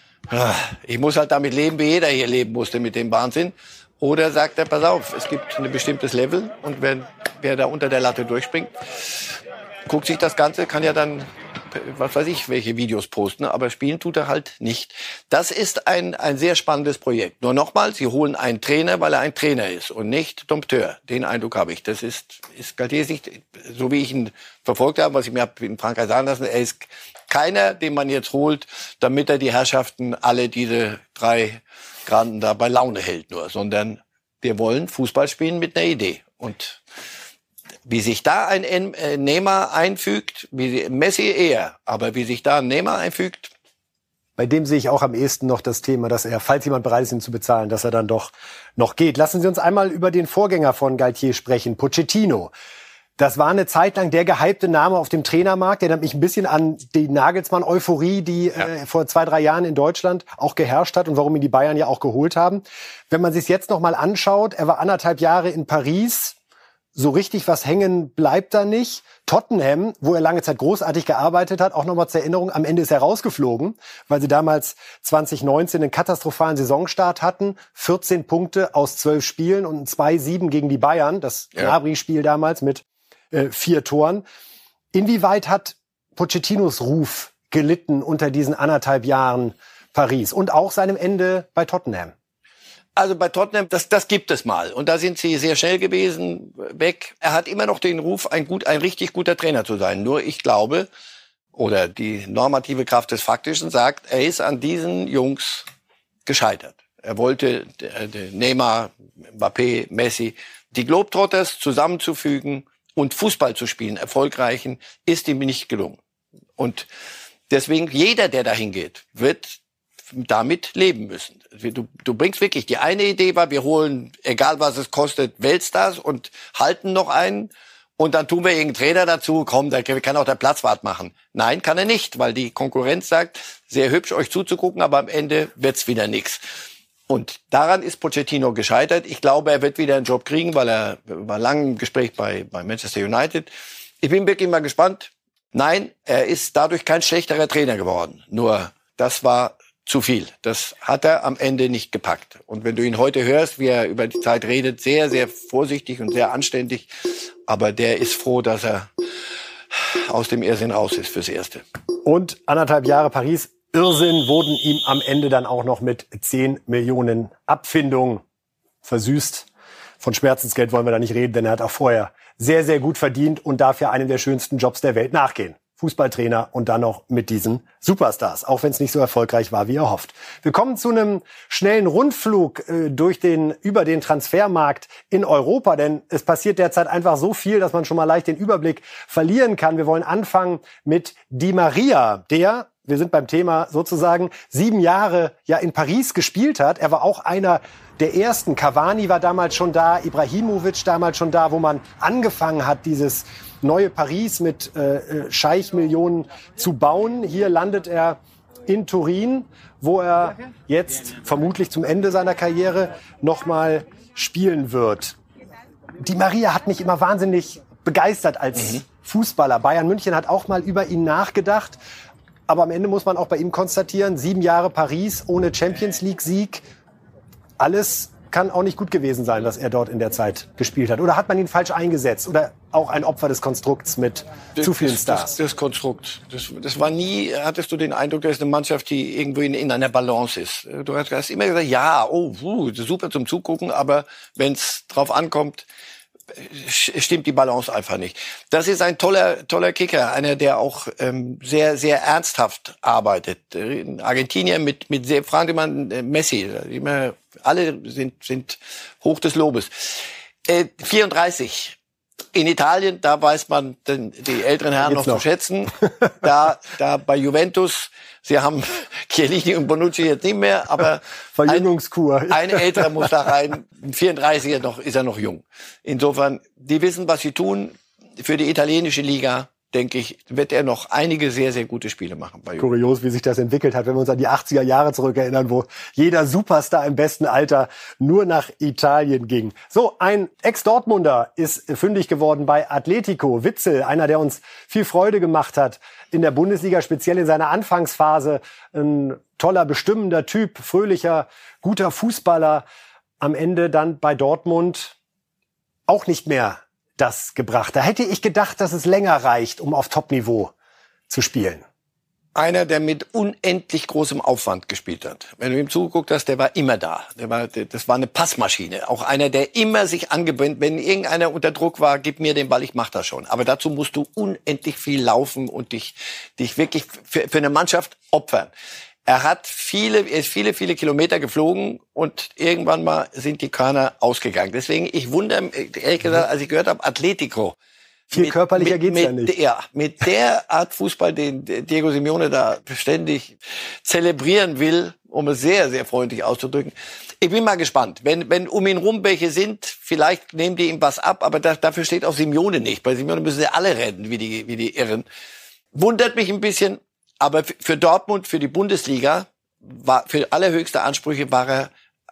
ich muss halt damit leben, wie jeder hier leben musste mit dem Wahnsinn. Oder sagt er, pass auf, es gibt ein bestimmtes Level und wer da unter der Latte durchspringt, guckt sich das Ganze, kann ja dann, was weiß ich, welche Videos posten, aber spielen tut er halt nicht. Das ist ein sehr spannendes Projekt. Nur nochmal, Sie holen einen Trainer, weil er ein Trainer ist und nicht Dompteur. Den Eindruck habe ich. Das ist Galtier nicht, so wie ich ihn verfolgt habe, was ich mir habe in Frankreich sagen lassen, er ist keiner, den man jetzt holt, damit er die Herrschaften, alle diese drei Granden da bei Laune hält nur, sondern wir wollen Fußball spielen mit einer Idee. Und wie sich da ein Neymar einfügt, wie Messi eher, aber wie sich da ein Neymar einfügt. Bei dem sehe ich auch am ehesten noch das Thema, dass er, falls jemand bereit ist, ihn zu bezahlen, dass er dann doch noch geht. Lassen Sie uns einmal über den Vorgänger von Galtier sprechen, Pochettino. Das war eine Zeit lang der gehypte Name auf dem Trainermarkt. Der erinnert mich ein bisschen an die Nagelsmann-Euphorie, die vor 2-3 Jahren in Deutschland auch geherrscht hat und warum ihn die Bayern ja auch geholt haben. Wenn man sich jetzt noch mal anschaut, er war 1,5 Jahre in Paris. So richtig was hängen bleibt da nicht. Tottenham, wo er lange Zeit großartig gearbeitet hat, auch nochmal zur Erinnerung, am Ende ist er rausgeflogen, weil sie damals 2019 einen katastrophalen Saisonstart hatten. 14 Punkte aus 12 Spielen und 2-7 gegen die Bayern. Das Gnabry-Spiel damals mit 4 Toren. Inwieweit hat Pochettinos Ruf gelitten unter diesen 1,5 Jahren Paris und auch seinem Ende bei Tottenham? Also bei Tottenham, das gibt es mal. Und da sind sie sehr schnell gewesen, weg. Er hat immer noch den Ruf, ein richtig guter Trainer zu sein. Nur ich glaube, oder die normative Kraft des Faktischen sagt, er ist an diesen Jungs gescheitert. Er wollte Neymar, Mbappé, Messi, die Globetrotters zusammenzufügen und Fußball zu spielen, erfolgreichen, ist ihm nicht gelungen. Und deswegen, jeder, der dahin geht, wird damit leben müssen. Du bringst wirklich, die eine Idee war, wir holen, egal was es kostet, Weltstars und halten noch einen und dann tun wir irgendeinen Trainer dazu, komm, der kann auch der Platzwart machen. Nein, kann er nicht, weil die Konkurrenz sagt, sehr hübsch euch zuzugucken, aber am Ende wird's wieder nix. Und daran ist Pochettino gescheitert. Ich glaube, er wird wieder einen Job kriegen, weil er war lange im Gespräch bei Manchester United. Ich bin wirklich mal gespannt. Nein, er ist dadurch kein schlechterer Trainer geworden. Nur, das war zu viel. Das hat er am Ende nicht gepackt. Und wenn du ihn heute hörst, wie er über die Zeit redet, sehr, sehr vorsichtig und sehr anständig. Aber der ist froh, dass er aus dem Irrsinn raus ist fürs Erste. Und 1,5 Jahre Paris, Irrsinn, wurden ihm am Ende dann auch noch mit 10 Millionen Abfindung versüßt. Von Schmerzensgeld wollen wir da nicht reden, denn er hat auch vorher sehr, sehr gut verdient und darf ja einem der schönsten Jobs der Welt nachgehen. Fußballtrainer und dann noch mit diesen Superstars, auch wenn es nicht so erfolgreich war, wie er hofft. Wir kommen zu einem schnellen Rundflug über den Transfermarkt in Europa, denn es passiert derzeit einfach so viel, dass man schon mal leicht den Überblick verlieren kann. Wir wollen anfangen mit Di Maria, wir sind beim Thema sozusagen, 7 Jahre ja in Paris gespielt hat. Er war auch einer der ersten. Cavani war damals schon da, Ibrahimovic damals schon da, wo man angefangen hat, dieses neue Paris mit Scheich-Millionen zu bauen. Hier landet er in Turin, wo er jetzt vermutlich zum Ende seiner Karriere nochmal spielen wird. Di Maria hat mich immer wahnsinnig begeistert als Fußballer. Bayern München hat auch mal über ihn nachgedacht. Aber am Ende muss man auch bei ihm konstatieren, 7 Jahre Paris ohne Champions-League-Sieg. Alles kann auch nicht gut gewesen sein, was er dort in der Zeit gespielt hat. Oder hat man ihn falsch eingesetzt? Oder auch ein Opfer des Konstrukts mit zu vielen Stars? Das Konstrukt. Das war nie, hattest du den Eindruck, dass es eine Mannschaft, die irgendwo in einer Balance ist. Du hast immer gesagt, ja, super zum Zugucken, aber wenn es drauf ankommt, stimmt die Balance einfach nicht. Das ist ein toller Kicker, einer, der auch sehr, sehr ernsthaft arbeitet. In Argentinien mit sehr, fragen Sie mal Messi, immer, alle sind hoch des Lobes. 34. In Italien, da weiß man die älteren Herren noch zu schätzen. Da bei Juventus, sie haben Chiellini und Bonucci jetzt nicht mehr, aber Verjüngungskur. Ein älterer muss da rein. Ein 34er ist er noch jung. Insofern, die wissen, was sie tun. Für die italienische Liga, denke ich, wird er noch einige sehr, sehr gute Spiele machen. Kurios, wie sich das entwickelt hat, wenn wir uns an die 80er Jahre zurückerinnern, wo jeder Superstar im besten Alter nur nach Italien ging. So, ein Ex-Dortmunder ist fündig geworden bei Atletico. Witzel, einer, der uns viel Freude gemacht hat in der Bundesliga, speziell in seiner Anfangsphase. Ein toller, bestimmender Typ, fröhlicher, guter Fußballer. Am Ende dann bei Dortmund auch nicht mehr das gebracht. Da hätte ich gedacht, dass es länger reicht, um auf Top-Niveau zu spielen. Einer, der mit unendlich großem Aufwand gespielt hat. Wenn du ihm zugeguckt hast, der war immer da. Das war eine Passmaschine. Auch einer, der immer sich angebrannt, wenn irgendeiner unter Druck war, gib mir den Ball, ich mach das schon. Aber dazu musst du unendlich viel laufen und dich wirklich für eine Mannschaft opfern. Er ist viele Kilometer geflogen und irgendwann mal sind die Körner ausgegangen. Deswegen, ich wundere, ehrlich gesagt, als ich gehört habe, Atletico. Viel körperlicher geht's ja nicht. Ja, mit der Art Fußball, den Diego Simeone da ständig zelebrieren will, um es sehr, sehr freundlich auszudrücken. Ich bin mal gespannt. Wenn um ihn rum welche sind, vielleicht nehmen die ihm was ab, aber dafür steht auch Simeone nicht. Bei Simeone müssen sie alle rennen, wie die Irren. Wundert mich ein bisschen. Aber für Dortmund, für die Bundesliga, für allerhöchste Ansprüche war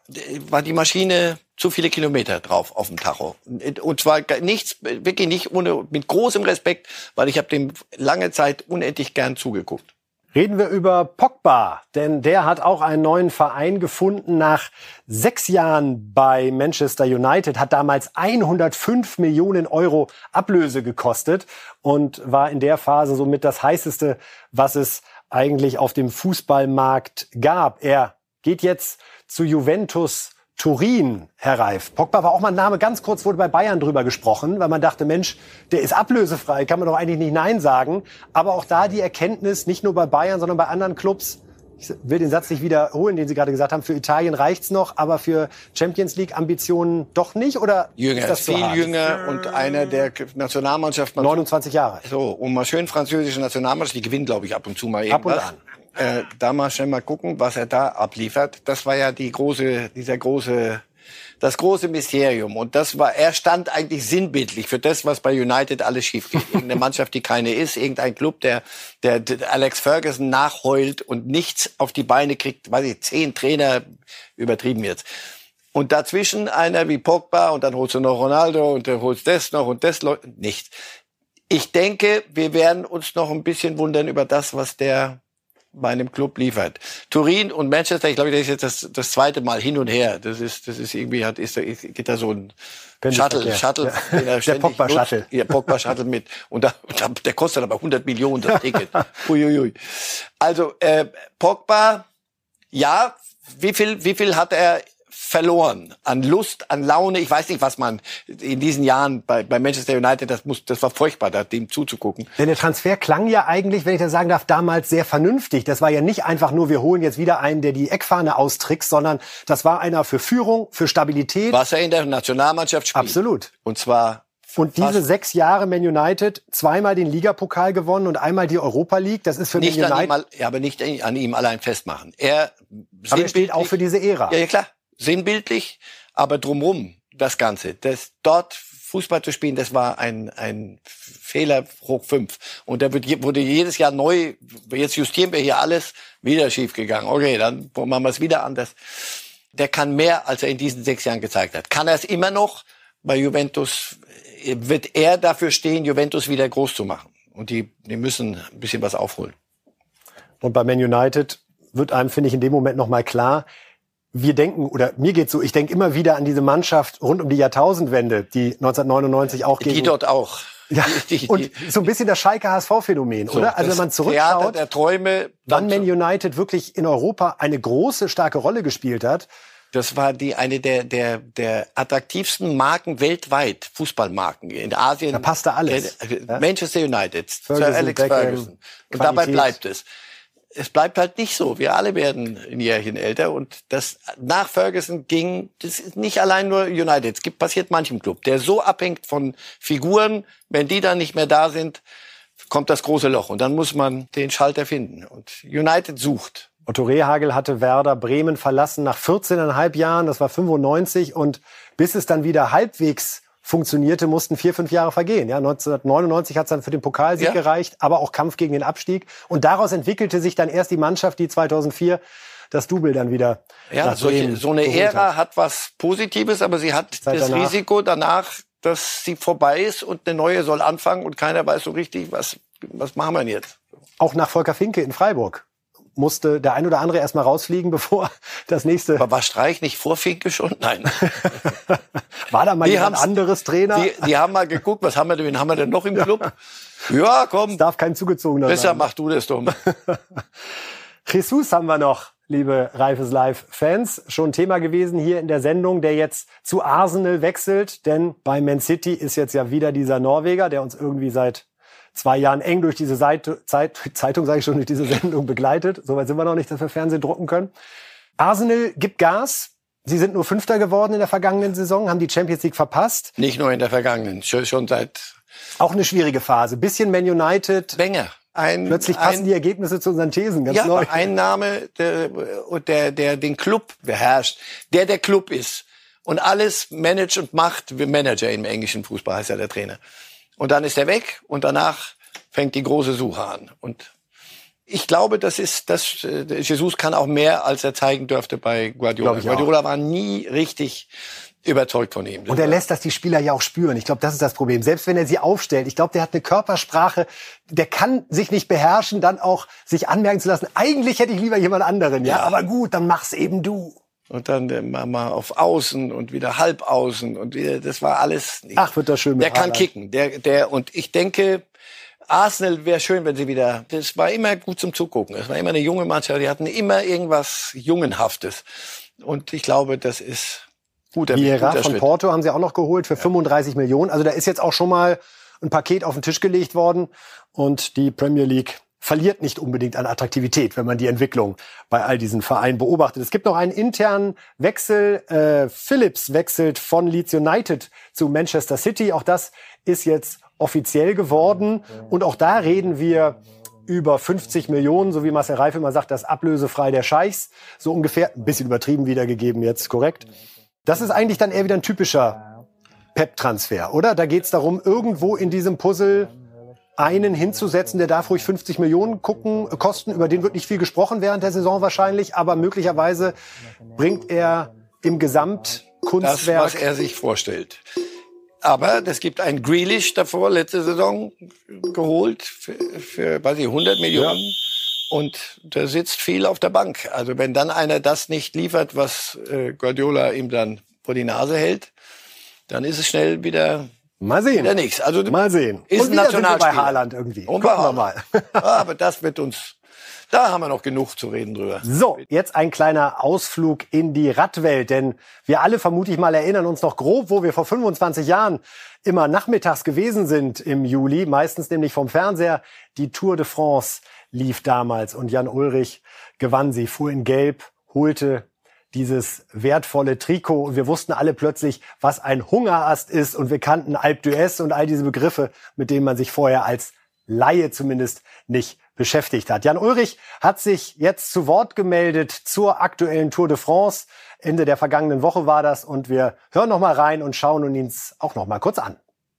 die Maschine zu viele Kilometer drauf auf dem Tacho. Und zwar wirklich nicht mit großem Respekt, weil ich habe dem lange Zeit unendlich gern zugeguckt. Reden wir über Pogba, denn der hat auch einen neuen Verein gefunden. Nach 6 Jahren bei Manchester United hat damals 105 Millionen Euro Ablöse gekostet und war in der Phase somit das heißeste, was es eigentlich auf dem Fußballmarkt gab. Er geht jetzt zu Juventus Turin, Herr Reif. Pogba war auch mal ein Name, ganz kurz wurde bei Bayern drüber gesprochen, weil man dachte, Mensch, der ist ablösefrei, kann man doch eigentlich nicht Nein sagen. Aber auch da die Erkenntnis, nicht nur bei Bayern, sondern bei anderen Clubs, ich will den Satz nicht wiederholen, den Sie gerade gesagt haben, für Italien reicht's noch, aber für Champions League Ambitionen doch nicht? Oder jünger, ist das viel jünger und einer der Nationalmannschaft. 29 Jahre. So, und mal schön französische Nationalmannschaft, die gewinnt, glaube ich, ab und zu mal irgendwas. Ab und an. Da mal schnell mal gucken, was er da abliefert. Das war ja das große Mysterium. Und er stand eigentlich sinnbildlich für das, was bei United alles schief geht. Irgendeine Mannschaft, die keine ist, irgendein Club, der Alex Ferguson nachheult und nichts auf die Beine kriegt, 10 Trainer, übertrieben jetzt. Und dazwischen einer wie Pogba und dann holst du noch Ronaldo und dann holst das noch und das nicht. Ich denke, wir werden uns noch ein bisschen wundern über das, was der bei einem Club liefert. Turin und Manchester, ich glaube, das ist jetzt das zweite Mal hin und her. Das ist irgendwie geht da so ein Shuttle, der Pogba-Shuttle. Ja, Pogba-Shuttle mit. Und der kostet aber 100 Millionen, das Ticket. Uiuiui. Also, Pogba, ja, wie viel hat er verloren an Lust, an Laune? Ich weiß nicht, was man in diesen Jahren bei Manchester United, das war furchtbar, da dem zuzugucken. Denn der Transfer klang ja eigentlich, wenn ich das sagen darf, damals sehr vernünftig. Das war ja nicht einfach nur, wir holen jetzt wieder einen, der die Eckfahne austrickst, sondern das war einer für Führung, für Stabilität. Was er in der Nationalmannschaft spielt. Absolut. Und zwar und diese 6 Jahre Man United, zweimal den Ligapokal gewonnen und einmal die Europa League, das ist für nicht Man United. Aber nicht an ihm allein festmachen. Aber er steht auch für diese Ära. Ja, klar. Sinnbildlich, aber drumrum das Ganze. Dort Fußball zu spielen, das war ein Fehler hoch 5. Und da wurde jedes Jahr neu, jetzt justieren wir hier alles, wieder schief gegangen. Okay, dann machen wir es wieder anders. Der kann mehr, als er in diesen 6 Jahren gezeigt hat. Kann er es immer noch? Bei Juventus wird er dafür stehen, Juventus wieder groß zu machen. Und die müssen ein bisschen was aufholen. Und bei Man United wird einem, finde ich, in dem Moment nochmal klar, wir denken, oder mir geht's so, ich denke immer wieder an diese Mannschaft rund um die Jahrtausendwende, die 1999 auch gegen... Die dort auch. Ja, und so ein bisschen das Schalke-HSV-Phänomen, so, oder? Also wenn man zurückschaut, Theater der Träume, wann Man United wirklich in Europa eine große, starke Rolle gespielt hat. Das war eine der attraktivsten Marken weltweit, Fußballmarken in Asien. Da passte alles. Manchester United, Sir Alex Ferguson. Und dabei bleibt es. Es bleibt halt nicht so. Wir alle werden ein Jährchen älter und das nach Ferguson das ist nicht allein nur United. Es passiert manchem Club, der so abhängt von Figuren, wenn die dann nicht mehr da sind, kommt das große Loch und dann muss man den Schalter finden. Und United sucht. Otto Rehhagel hatte Werder Bremen verlassen nach 14,5 Jahren, das war 95 und bis es dann wieder halbwegs funktionierte, mussten 4-5 Jahre vergehen. Ja, 1999 hat es dann für den Pokalsieg gereicht, aber auch Kampf gegen den Abstieg. Und daraus entwickelte sich dann erst die Mannschaft, die 2004 das Double dann wieder. Ja, so eine Ära hat was Positives, aber sie hat das Risiko danach, dass sie vorbei ist und eine neue soll anfangen und keiner weiß so richtig, was machen wir denn jetzt? Auch nach Volker Finke in Freiburg musste der ein oder andere erstmal rausfliegen, bevor das nächste... Aber war Streich nicht vor Finke schon? Nein. War da mal jemand anderes Trainer? Die haben mal geguckt, wen haben wir denn noch im Club? Ja, komm. Es darf kein Zugezogener sein. Besser mach du das doch. Jesus haben wir noch, liebe Reifes Live-Fans. Schon Thema gewesen hier in der Sendung, der jetzt zu Arsenal wechselt. Denn bei Man City ist jetzt ja wieder dieser Norweger, der uns irgendwie seit 2 Jahren eng durch diese Zeitung, sage ich schon, durch diese Sendung begleitet. Soweit sind wir noch nicht, dass wir Fernsehen drucken können. Arsenal gibt Gas. Sie sind nur 5. geworden in der vergangenen Saison, haben die Champions League verpasst. Nicht nur in der vergangenen, schon seit... Auch eine schwierige Phase. Bisschen Man United. Länger. Plötzlich passen die Ergebnisse zu unseren Thesen, ganz neu. Ein Name, der den Club beherrscht, der Club ist und alles managt und macht, wie Manager im englischen Fußball heißt ja der Trainer. Und dann ist er weg und danach fängt die große Suche an. Und ich glaube, Jesus kann auch mehr, als er zeigen dürfte bei Guardiola. Guardiola war nie richtig überzeugt von ihm. Und er lässt das die Spieler ja auch spüren. Ich glaube, das ist das Problem. Selbst wenn er sie aufstellt, ich glaube, der hat eine Körpersprache, der kann sich nicht beherrschen, dann auch sich anmerken zu lassen, eigentlich hätte ich lieber jemand anderen. Ja, aber gut, dann mach's eben du. Und dann mal auf Außen und wieder halb Außen und wieder, das war alles nicht. Ach, wird das schön mit Der kann kicken. Und ich denke, Arsenal wäre schön, wenn sie wieder, das war immer gut zum Zugucken. Es war immer eine junge Mannschaft, die hatten immer irgendwas Jungenhaftes. Und ich glaube, das ist Vieira von Porto haben sie auch noch geholt für 35 Millionen. Also da ist jetzt auch schon mal ein Paket auf den Tisch gelegt worden. Und die Premier League verliert nicht unbedingt an Attraktivität, wenn man die Entwicklung bei all diesen Vereinen beobachtet. Es gibt noch einen internen Wechsel. Phillips wechselt von Leeds United zu Manchester City. Auch das ist jetzt offiziell geworden. Und auch da reden wir über 50 Millionen, so wie Marcel Reif immer sagt, das ablösefrei der Scheichs. So ungefähr, ein bisschen übertrieben wiedergegeben jetzt, korrekt. Das ist eigentlich dann eher wieder ein typischer Pep-Transfer, oder? Da geht es darum, irgendwo in diesem Puzzle einen hinzusetzen, der darf ruhig 50 Millionen kosten. Über den wird nicht viel gesprochen während der Saison wahrscheinlich, aber möglicherweise bringt er im Gesamtkunstwerk das, was er sich vorstellt. Aber es gibt einen Grealish davor, letzte Saison geholt für weiß ich, 100 Millionen. Ja. Und da sitzt viel auf der Bank. Also wenn dann einer das nicht liefert, was Guardiola ihm dann vor die Nase hält, dann ist es schnell wieder mal sehen. Wieder nichts. Also mal sehen. Ist und ein Nationalspieler. Bei Haaland irgendwie. Und gucken wir mal. Aber das wird uns, da haben wir noch genug zu reden drüber. So, jetzt ein kleiner Ausflug in die Radwelt, denn wir alle vermute ich mal erinnern uns noch grob, wo wir vor 25 Jahren immer nachmittags gewesen sind im Juli, meistens nämlich vom Fernseher. Die Tour de France lief damals und Jan Ullrich gewann sie, fuhr in Gelb, holte dieses wertvolle Trikot und wir wussten alle plötzlich, was ein Hungerast ist und wir kannten Alpe d'Huez und all diese Begriffe, mit denen man sich vorher als Laie zumindest nicht beschäftigt hat. Jan Ullrich hat sich jetzt zu Wort gemeldet zur aktuellen Tour de France. Ende der vergangenen Woche war das und wir hören noch mal rein und schauen uns auch noch mal kurz an.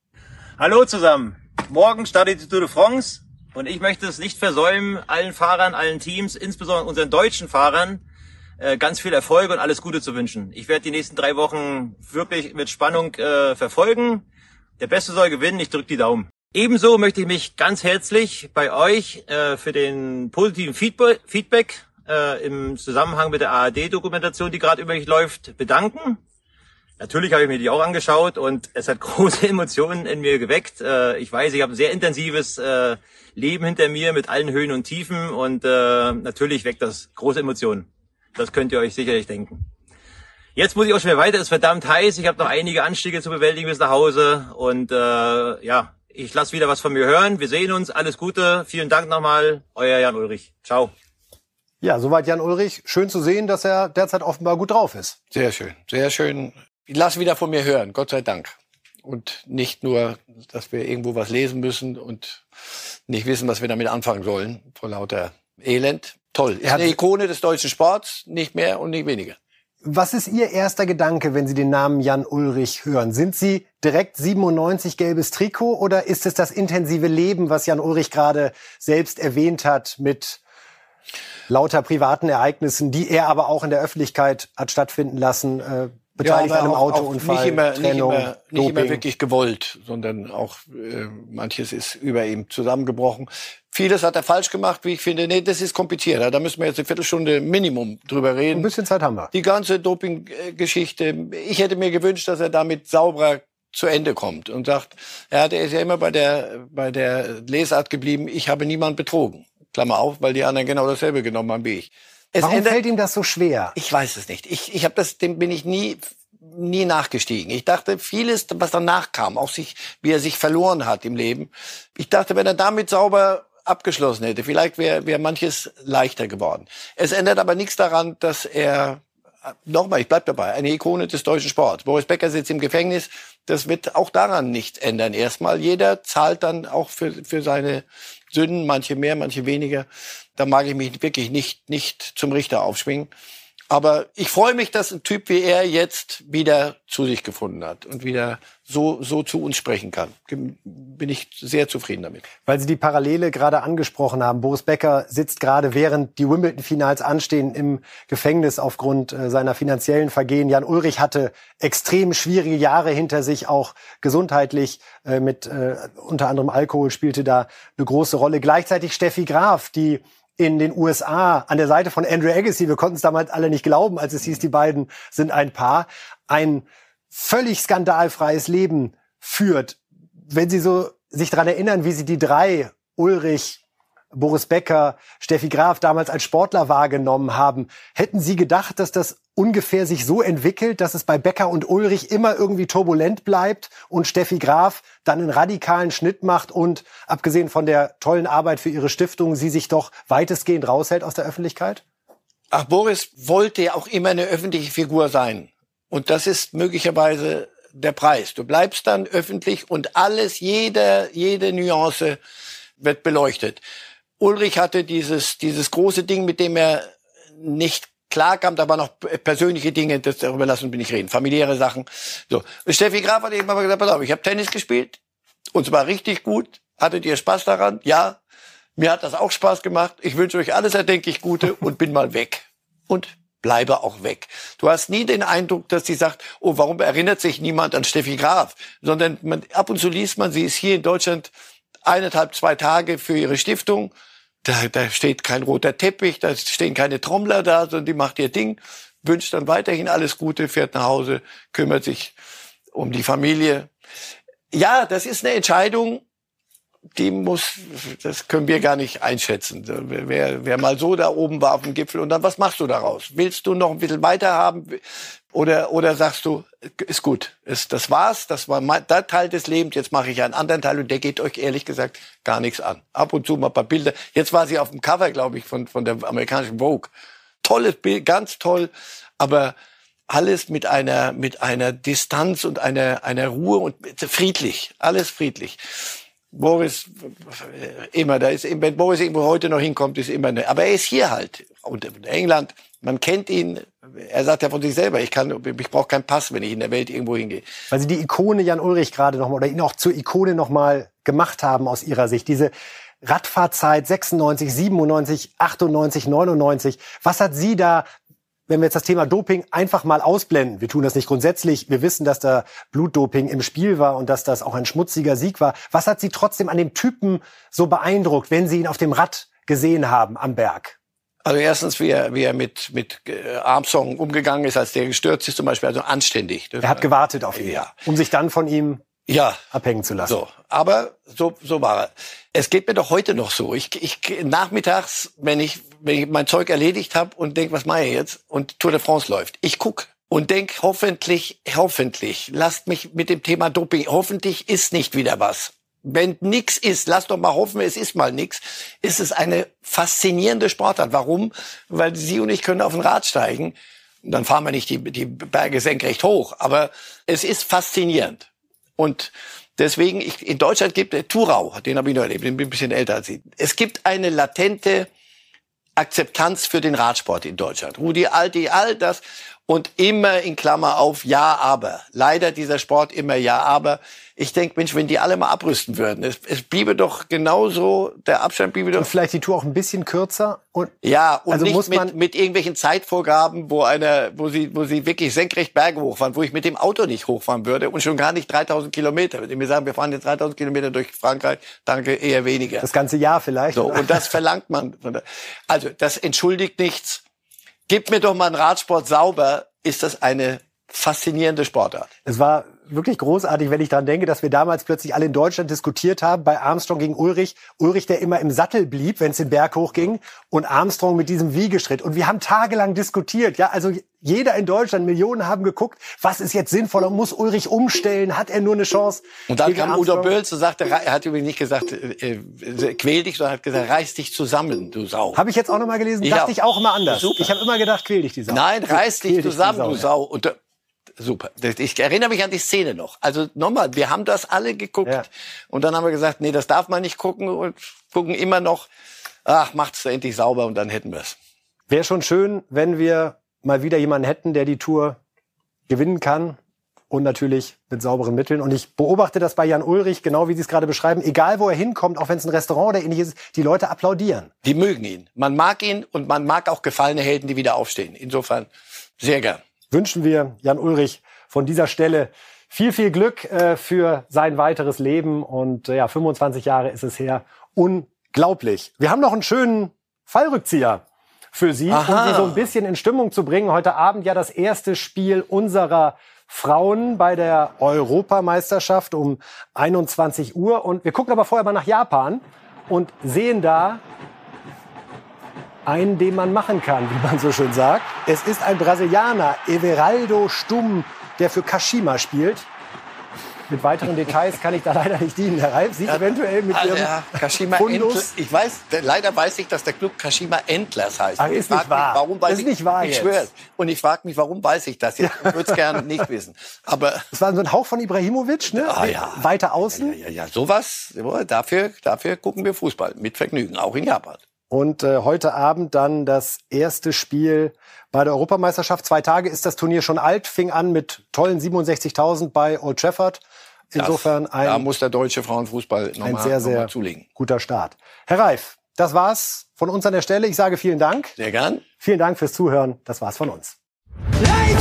Hallo zusammen. Morgen startet die Tour de France und ich möchte es nicht versäumen, allen Fahrern, allen Teams, insbesondere unseren deutschen Fahrern, ganz viel Erfolg und alles Gute zu wünschen. Ich werde die nächsten 3 Wochen wirklich mit Spannung verfolgen. Der Beste soll gewinnen, ich drücke die Daumen. Ebenso möchte ich mich ganz herzlich bei euch für den positiven Feedback im Zusammenhang mit der ARD-Dokumentation, die gerade über mich läuft, bedanken. Natürlich habe ich mir die auch angeschaut und es hat große Emotionen in mir geweckt. Ich weiß, ich habe ein sehr intensives Leben hinter mir mit allen Höhen und Tiefen und natürlich weckt das große Emotionen. Das könnt ihr euch sicherlich denken. Jetzt muss ich auch schon wieder weiter, es ist verdammt heiß. Ich habe noch einige Anstiege zu bewältigen bis nach Hause und ja, ich lasse wieder was von mir hören. Wir sehen uns, alles Gute. Vielen Dank nochmal, euer Jan Ullrich. Ciao. Ja, soweit Jan Ullrich. Schön zu sehen, dass er derzeit offenbar gut drauf ist. Sehr schön, sehr schön. Ich lasse wieder von mir hören, Gott sei Dank. Und nicht nur, dass wir irgendwo was lesen müssen und nicht wissen, was wir damit anfangen sollen, vor lauter Elend. Toll, ist eine Ikone des deutschen Sports, nicht mehr und nicht weniger. Was ist Ihr erster Gedanke, wenn Sie den Namen Jan Ullrich hören? Sind Sie direkt 97 gelbes Trikot oder ist es das intensive Leben, was Jan Ullrich gerade selbst erwähnt hat, mit lauter privaten Ereignissen, die er aber auch in der Öffentlichkeit hat stattfinden lassen, beteiligt an einem Autounfall, nicht immer wirklich gewollt, sondern auch manches ist über ihm zusammengebrochen. Vieles hat er falsch gemacht, wie ich finde. Nee, das ist komplizierter. Da müssen wir jetzt eine Viertelstunde Minimum drüber reden. Ein bisschen Zeit haben wir. Die ganze Doping-Geschichte. Ich hätte mir gewünscht, dass er damit sauberer zu Ende kommt und sagt, der ist ja immer bei der Lesart geblieben, ich habe niemand betrogen. Klammer auf, weil die anderen genau dasselbe genommen haben wie ich. Warum fällt ihm das so schwer? Ich weiß es nicht. Ich habe dem bin ich nie nachgestiegen. Ich dachte, vieles, was danach kam, auch wie er sich verloren hat im Leben. Ich dachte, wenn er damit sauber abgeschlossen hätte, vielleicht wäre manches leichter geworden. Es ändert aber nichts daran, dass er, nochmal, ich bleib dabei, eine Ikone des deutschen Sports. Boris Becker sitzt im Gefängnis. Das wird auch daran nichts ändern. Erstmal, jeder zahlt dann auch für seine Sünden, manche mehr, manche weniger. Da mag ich mich wirklich nicht zum Richter aufschwingen. Aber ich freue mich, dass ein Typ wie er jetzt wieder zu sich gefunden hat und wieder so zu uns sprechen kann. Bin ich sehr zufrieden damit. Weil Sie die Parallele gerade angesprochen haben. Boris Becker sitzt gerade, während die Wimbledon-Finals anstehen, im Gefängnis aufgrund seiner finanziellen Vergehen. Jan Ullrich hatte extrem schwierige Jahre hinter sich, auch gesundheitlich mit unter anderem Alkohol spielte da eine große Rolle. Gleichzeitig Steffi Graf, die in den USA an der Seite von Andrew Agassi, wir konnten es damals alle nicht glauben, als es hieß, die beiden sind ein Paar, ein völlig skandalfreies Leben führt. Wenn Sie so sich daran erinnern, wie Sie die drei, Ullrich, Boris Becker, Steffi Graf damals als Sportler wahrgenommen haben. Hätten Sie gedacht, dass das ungefähr sich so entwickelt, dass es bei Becker und Ulrich immer irgendwie turbulent bleibt und Steffi Graf dann einen radikalen Schnitt macht und, abgesehen von der tollen Arbeit für ihre Stiftung, sie sich doch weitestgehend raushält aus der Öffentlichkeit? Ach, Boris wollte ja auch immer eine öffentliche Figur sein. Und das ist möglicherweise der Preis. Du bleibst dann öffentlich und alles, jede Nuance wird beleuchtet. Ulrich hatte dieses große Ding, mit dem er nicht klarkam, da waren noch persönliche Dinge, darüber lassen wir nicht reden, familiäre Sachen. So. Und Steffi Graf hat eben mal gesagt, pass auf, ich habe Tennis gespielt und zwar richtig gut. Hattet ihr Spaß daran? Ja. Mir hat das auch Spaß gemacht. Ich wünsche euch alles erdenklich Gute und bin mal weg. Und bleibe auch weg. Du hast nie den Eindruck, dass sie sagt, oh, warum erinnert sich niemand an Steffi Graf? Sondern ab und zu liest man, sie ist hier in Deutschland 1,5, 2 Tage für ihre Stiftung. Da steht kein roter Teppich, da stehen keine Trommler da, sondern die macht ihr Ding, wünscht dann weiterhin alles Gute, fährt nach Hause, kümmert sich um die Familie. Ja, das ist eine Entscheidung, das können wir gar nicht einschätzen. Wer mal so da oben war auf dem Gipfel und dann, was machst du daraus? Willst du noch ein bisschen weiter haben? Oder sagst du, ist gut, das war's, das war der Teil des Lebens, jetzt mache ich einen anderen Teil und der geht euch ehrlich gesagt gar nichts an. Ab und zu mal ein paar Bilder. Jetzt war sie auf dem Cover, glaube ich, von der amerikanischen Vogue. Tolles Bild, ganz toll, aber alles mit einer Distanz und einer Ruhe und friedlich, alles friedlich. Boris immer, wenn Boris irgendwo heute noch hinkommt, ist immer aber er ist hier halt. Und in England, man kennt ihn, er sagt ja von sich selber, ich brauche keinen Pass, wenn ich in der Welt irgendwo hingehe. Weil Sie die Ikone Jan Ullrich gerade nochmal, oder ihn auch zur Ikone nochmal gemacht haben aus Ihrer Sicht. Diese Radfahrzeit 96, 97, 98, 99. Was hat Sie da, wenn wir jetzt das Thema Doping einfach mal ausblenden, wir tun das nicht grundsätzlich, wir wissen, dass da Blutdoping im Spiel war und dass das auch ein schmutziger Sieg war. Was hat Sie trotzdem an dem Typen so beeindruckt, wenn Sie ihn auf dem Rad gesehen haben am Berg? Also erstens, wie er mit Armstrong umgegangen ist, als der gestürzt ist zum Beispiel, also anständig. Er hat gewartet auf ihn, ja, um sich dann von ihm abhängen zu lassen. So, aber so war er. Es geht mir doch heute noch so. Ich nachmittags, wenn ich mein Zeug erledigt habe und denk, was mache ich jetzt? Und Tour de France läuft. Ich guck und denk, hoffentlich, lasst mich mit dem Thema Doping, hoffentlich ist nicht wieder was. Wenn nix ist, lass doch mal hoffen, es ist mal nix, ist es eine faszinierende Sportart. Warum? Weil Sie und ich können auf ein Rad steigen. Und dann fahren wir nicht die Berge senkrecht hoch. Aber es ist faszinierend. Und deswegen, in Deutschland gibt es Thurau, den habe ich noch erlebt, den bin ein bisschen älter als Sie. Es gibt eine latente Akzeptanz für den Radsport in Deutschland. Rudi Alti, all das. Und immer in Klammer auf, ja, aber. Leider dieser Sport immer ja, aber. Ich denke, Mensch, wenn die alle mal abrüsten würden, es bliebe doch genauso, der Abstand bliebe doch. Und vielleicht die Tour auch ein bisschen kürzer? Und ja, und also nicht mit irgendwelchen Zeitvorgaben, wo sie wirklich senkrecht Berge hochfahren, wo ich mit dem Auto nicht hochfahren würde und schon gar nicht 3000 Kilometer. Wenn die mir sagen, wir fahren jetzt 3000 Kilometer durch Frankreich, danke, eher weniger. Das ganze Jahr vielleicht. So, und das verlangt man. Also, das entschuldigt nichts. Gib mir doch mal einen Radsport sauber, ist das eine faszinierende Sportart. Es war wirklich großartig, wenn ich daran denke, dass wir damals plötzlich alle in Deutschland diskutiert haben, bei Armstrong gegen Ullrich. Ullrich, der immer im Sattel blieb, wenn es den Berg hochging, und Armstrong mit diesem Wiegeschritt. Und wir haben tagelang diskutiert. Ja, also jeder in Deutschland, Millionen haben geguckt, was ist jetzt sinnvoller? Muss Ullrich umstellen? Hat er nur eine Chance? Und dann kam Udo Bölz und sagte, er hat übrigens nicht gesagt, quäl dich, sondern hat gesagt, reiß dich zusammen, du Sau. Habe ich jetzt auch noch mal gelesen? Dachte ich auch immer anders. Super. Ich habe immer gedacht, quäl dich, die Sau. Nein, reiß dich zusammen, du Sau. Und super. Ich erinnere mich an die Szene noch. Also nochmal, wir haben das alle geguckt. Ja. Und dann haben wir gesagt, nee, das darf man nicht gucken. Und gucken immer noch, macht's endlich sauber und dann hätten wir es. Wäre schon schön, wenn wir mal wieder jemanden hätten, der die Tour gewinnen kann. Und natürlich mit sauberen Mitteln. Und ich beobachte das bei Jan Ullrich, genau wie Sie es gerade beschreiben. Egal, wo er hinkommt, auch wenn es ein Restaurant oder ähnliches ist, die Leute applaudieren. Die mögen ihn. Man mag ihn und man mag auch gefallene Helden, die wieder aufstehen. Insofern sehr gern. Wünschen wir Jan Ullrich von dieser Stelle viel, viel Glück für sein weiteres Leben. Und 25 Jahre ist es her. Unglaublich. Wir haben noch einen schönen Fallrückzieher für Sie, um Sie so ein bisschen in Stimmung zu bringen. Heute Abend ja das erste Spiel unserer Frauen bei der Europameisterschaft um 21 Uhr. Und wir gucken aber vorher mal nach Japan. und sehen da einen, den man machen kann, wie man so schön sagt. Es ist ein Brasilianer, Everaldo Stumm, der für Kashima spielt. Mit weiteren Details kann ich da leider nicht dienen. Herr Reif, Sie eventuell mit Ihrem Kashima Fundus. Ich weiß, leider weiß ich, dass der Club Kashima Endlers heißt. Ach, ist nicht wahr. Warum weiß ist nicht wahr ich jetzt. schwöre. Und ich frage mich, warum weiß ich das jetzt? Ich würde es gerne nicht wissen. Aber Das war so ein Hauch von Ibrahimovic, ne? Weiter außen. ja, sowas. Dafür gucken wir Fußball mit Vergnügen, auch in Japan. Und heute Abend dann das erste Spiel bei der Europameisterschaft. 2 Tage ist das Turnier schon alt, fing an mit tollen 67.000 bei Old Trafford. Insofern da muss der deutsche Frauenfußball nochmal zulegen. Guter Start. Herr Reif, das war's von uns an der Stelle. Ich sage vielen Dank. Sehr gern. Vielen Dank fürs Zuhören. Das war's von uns. Live!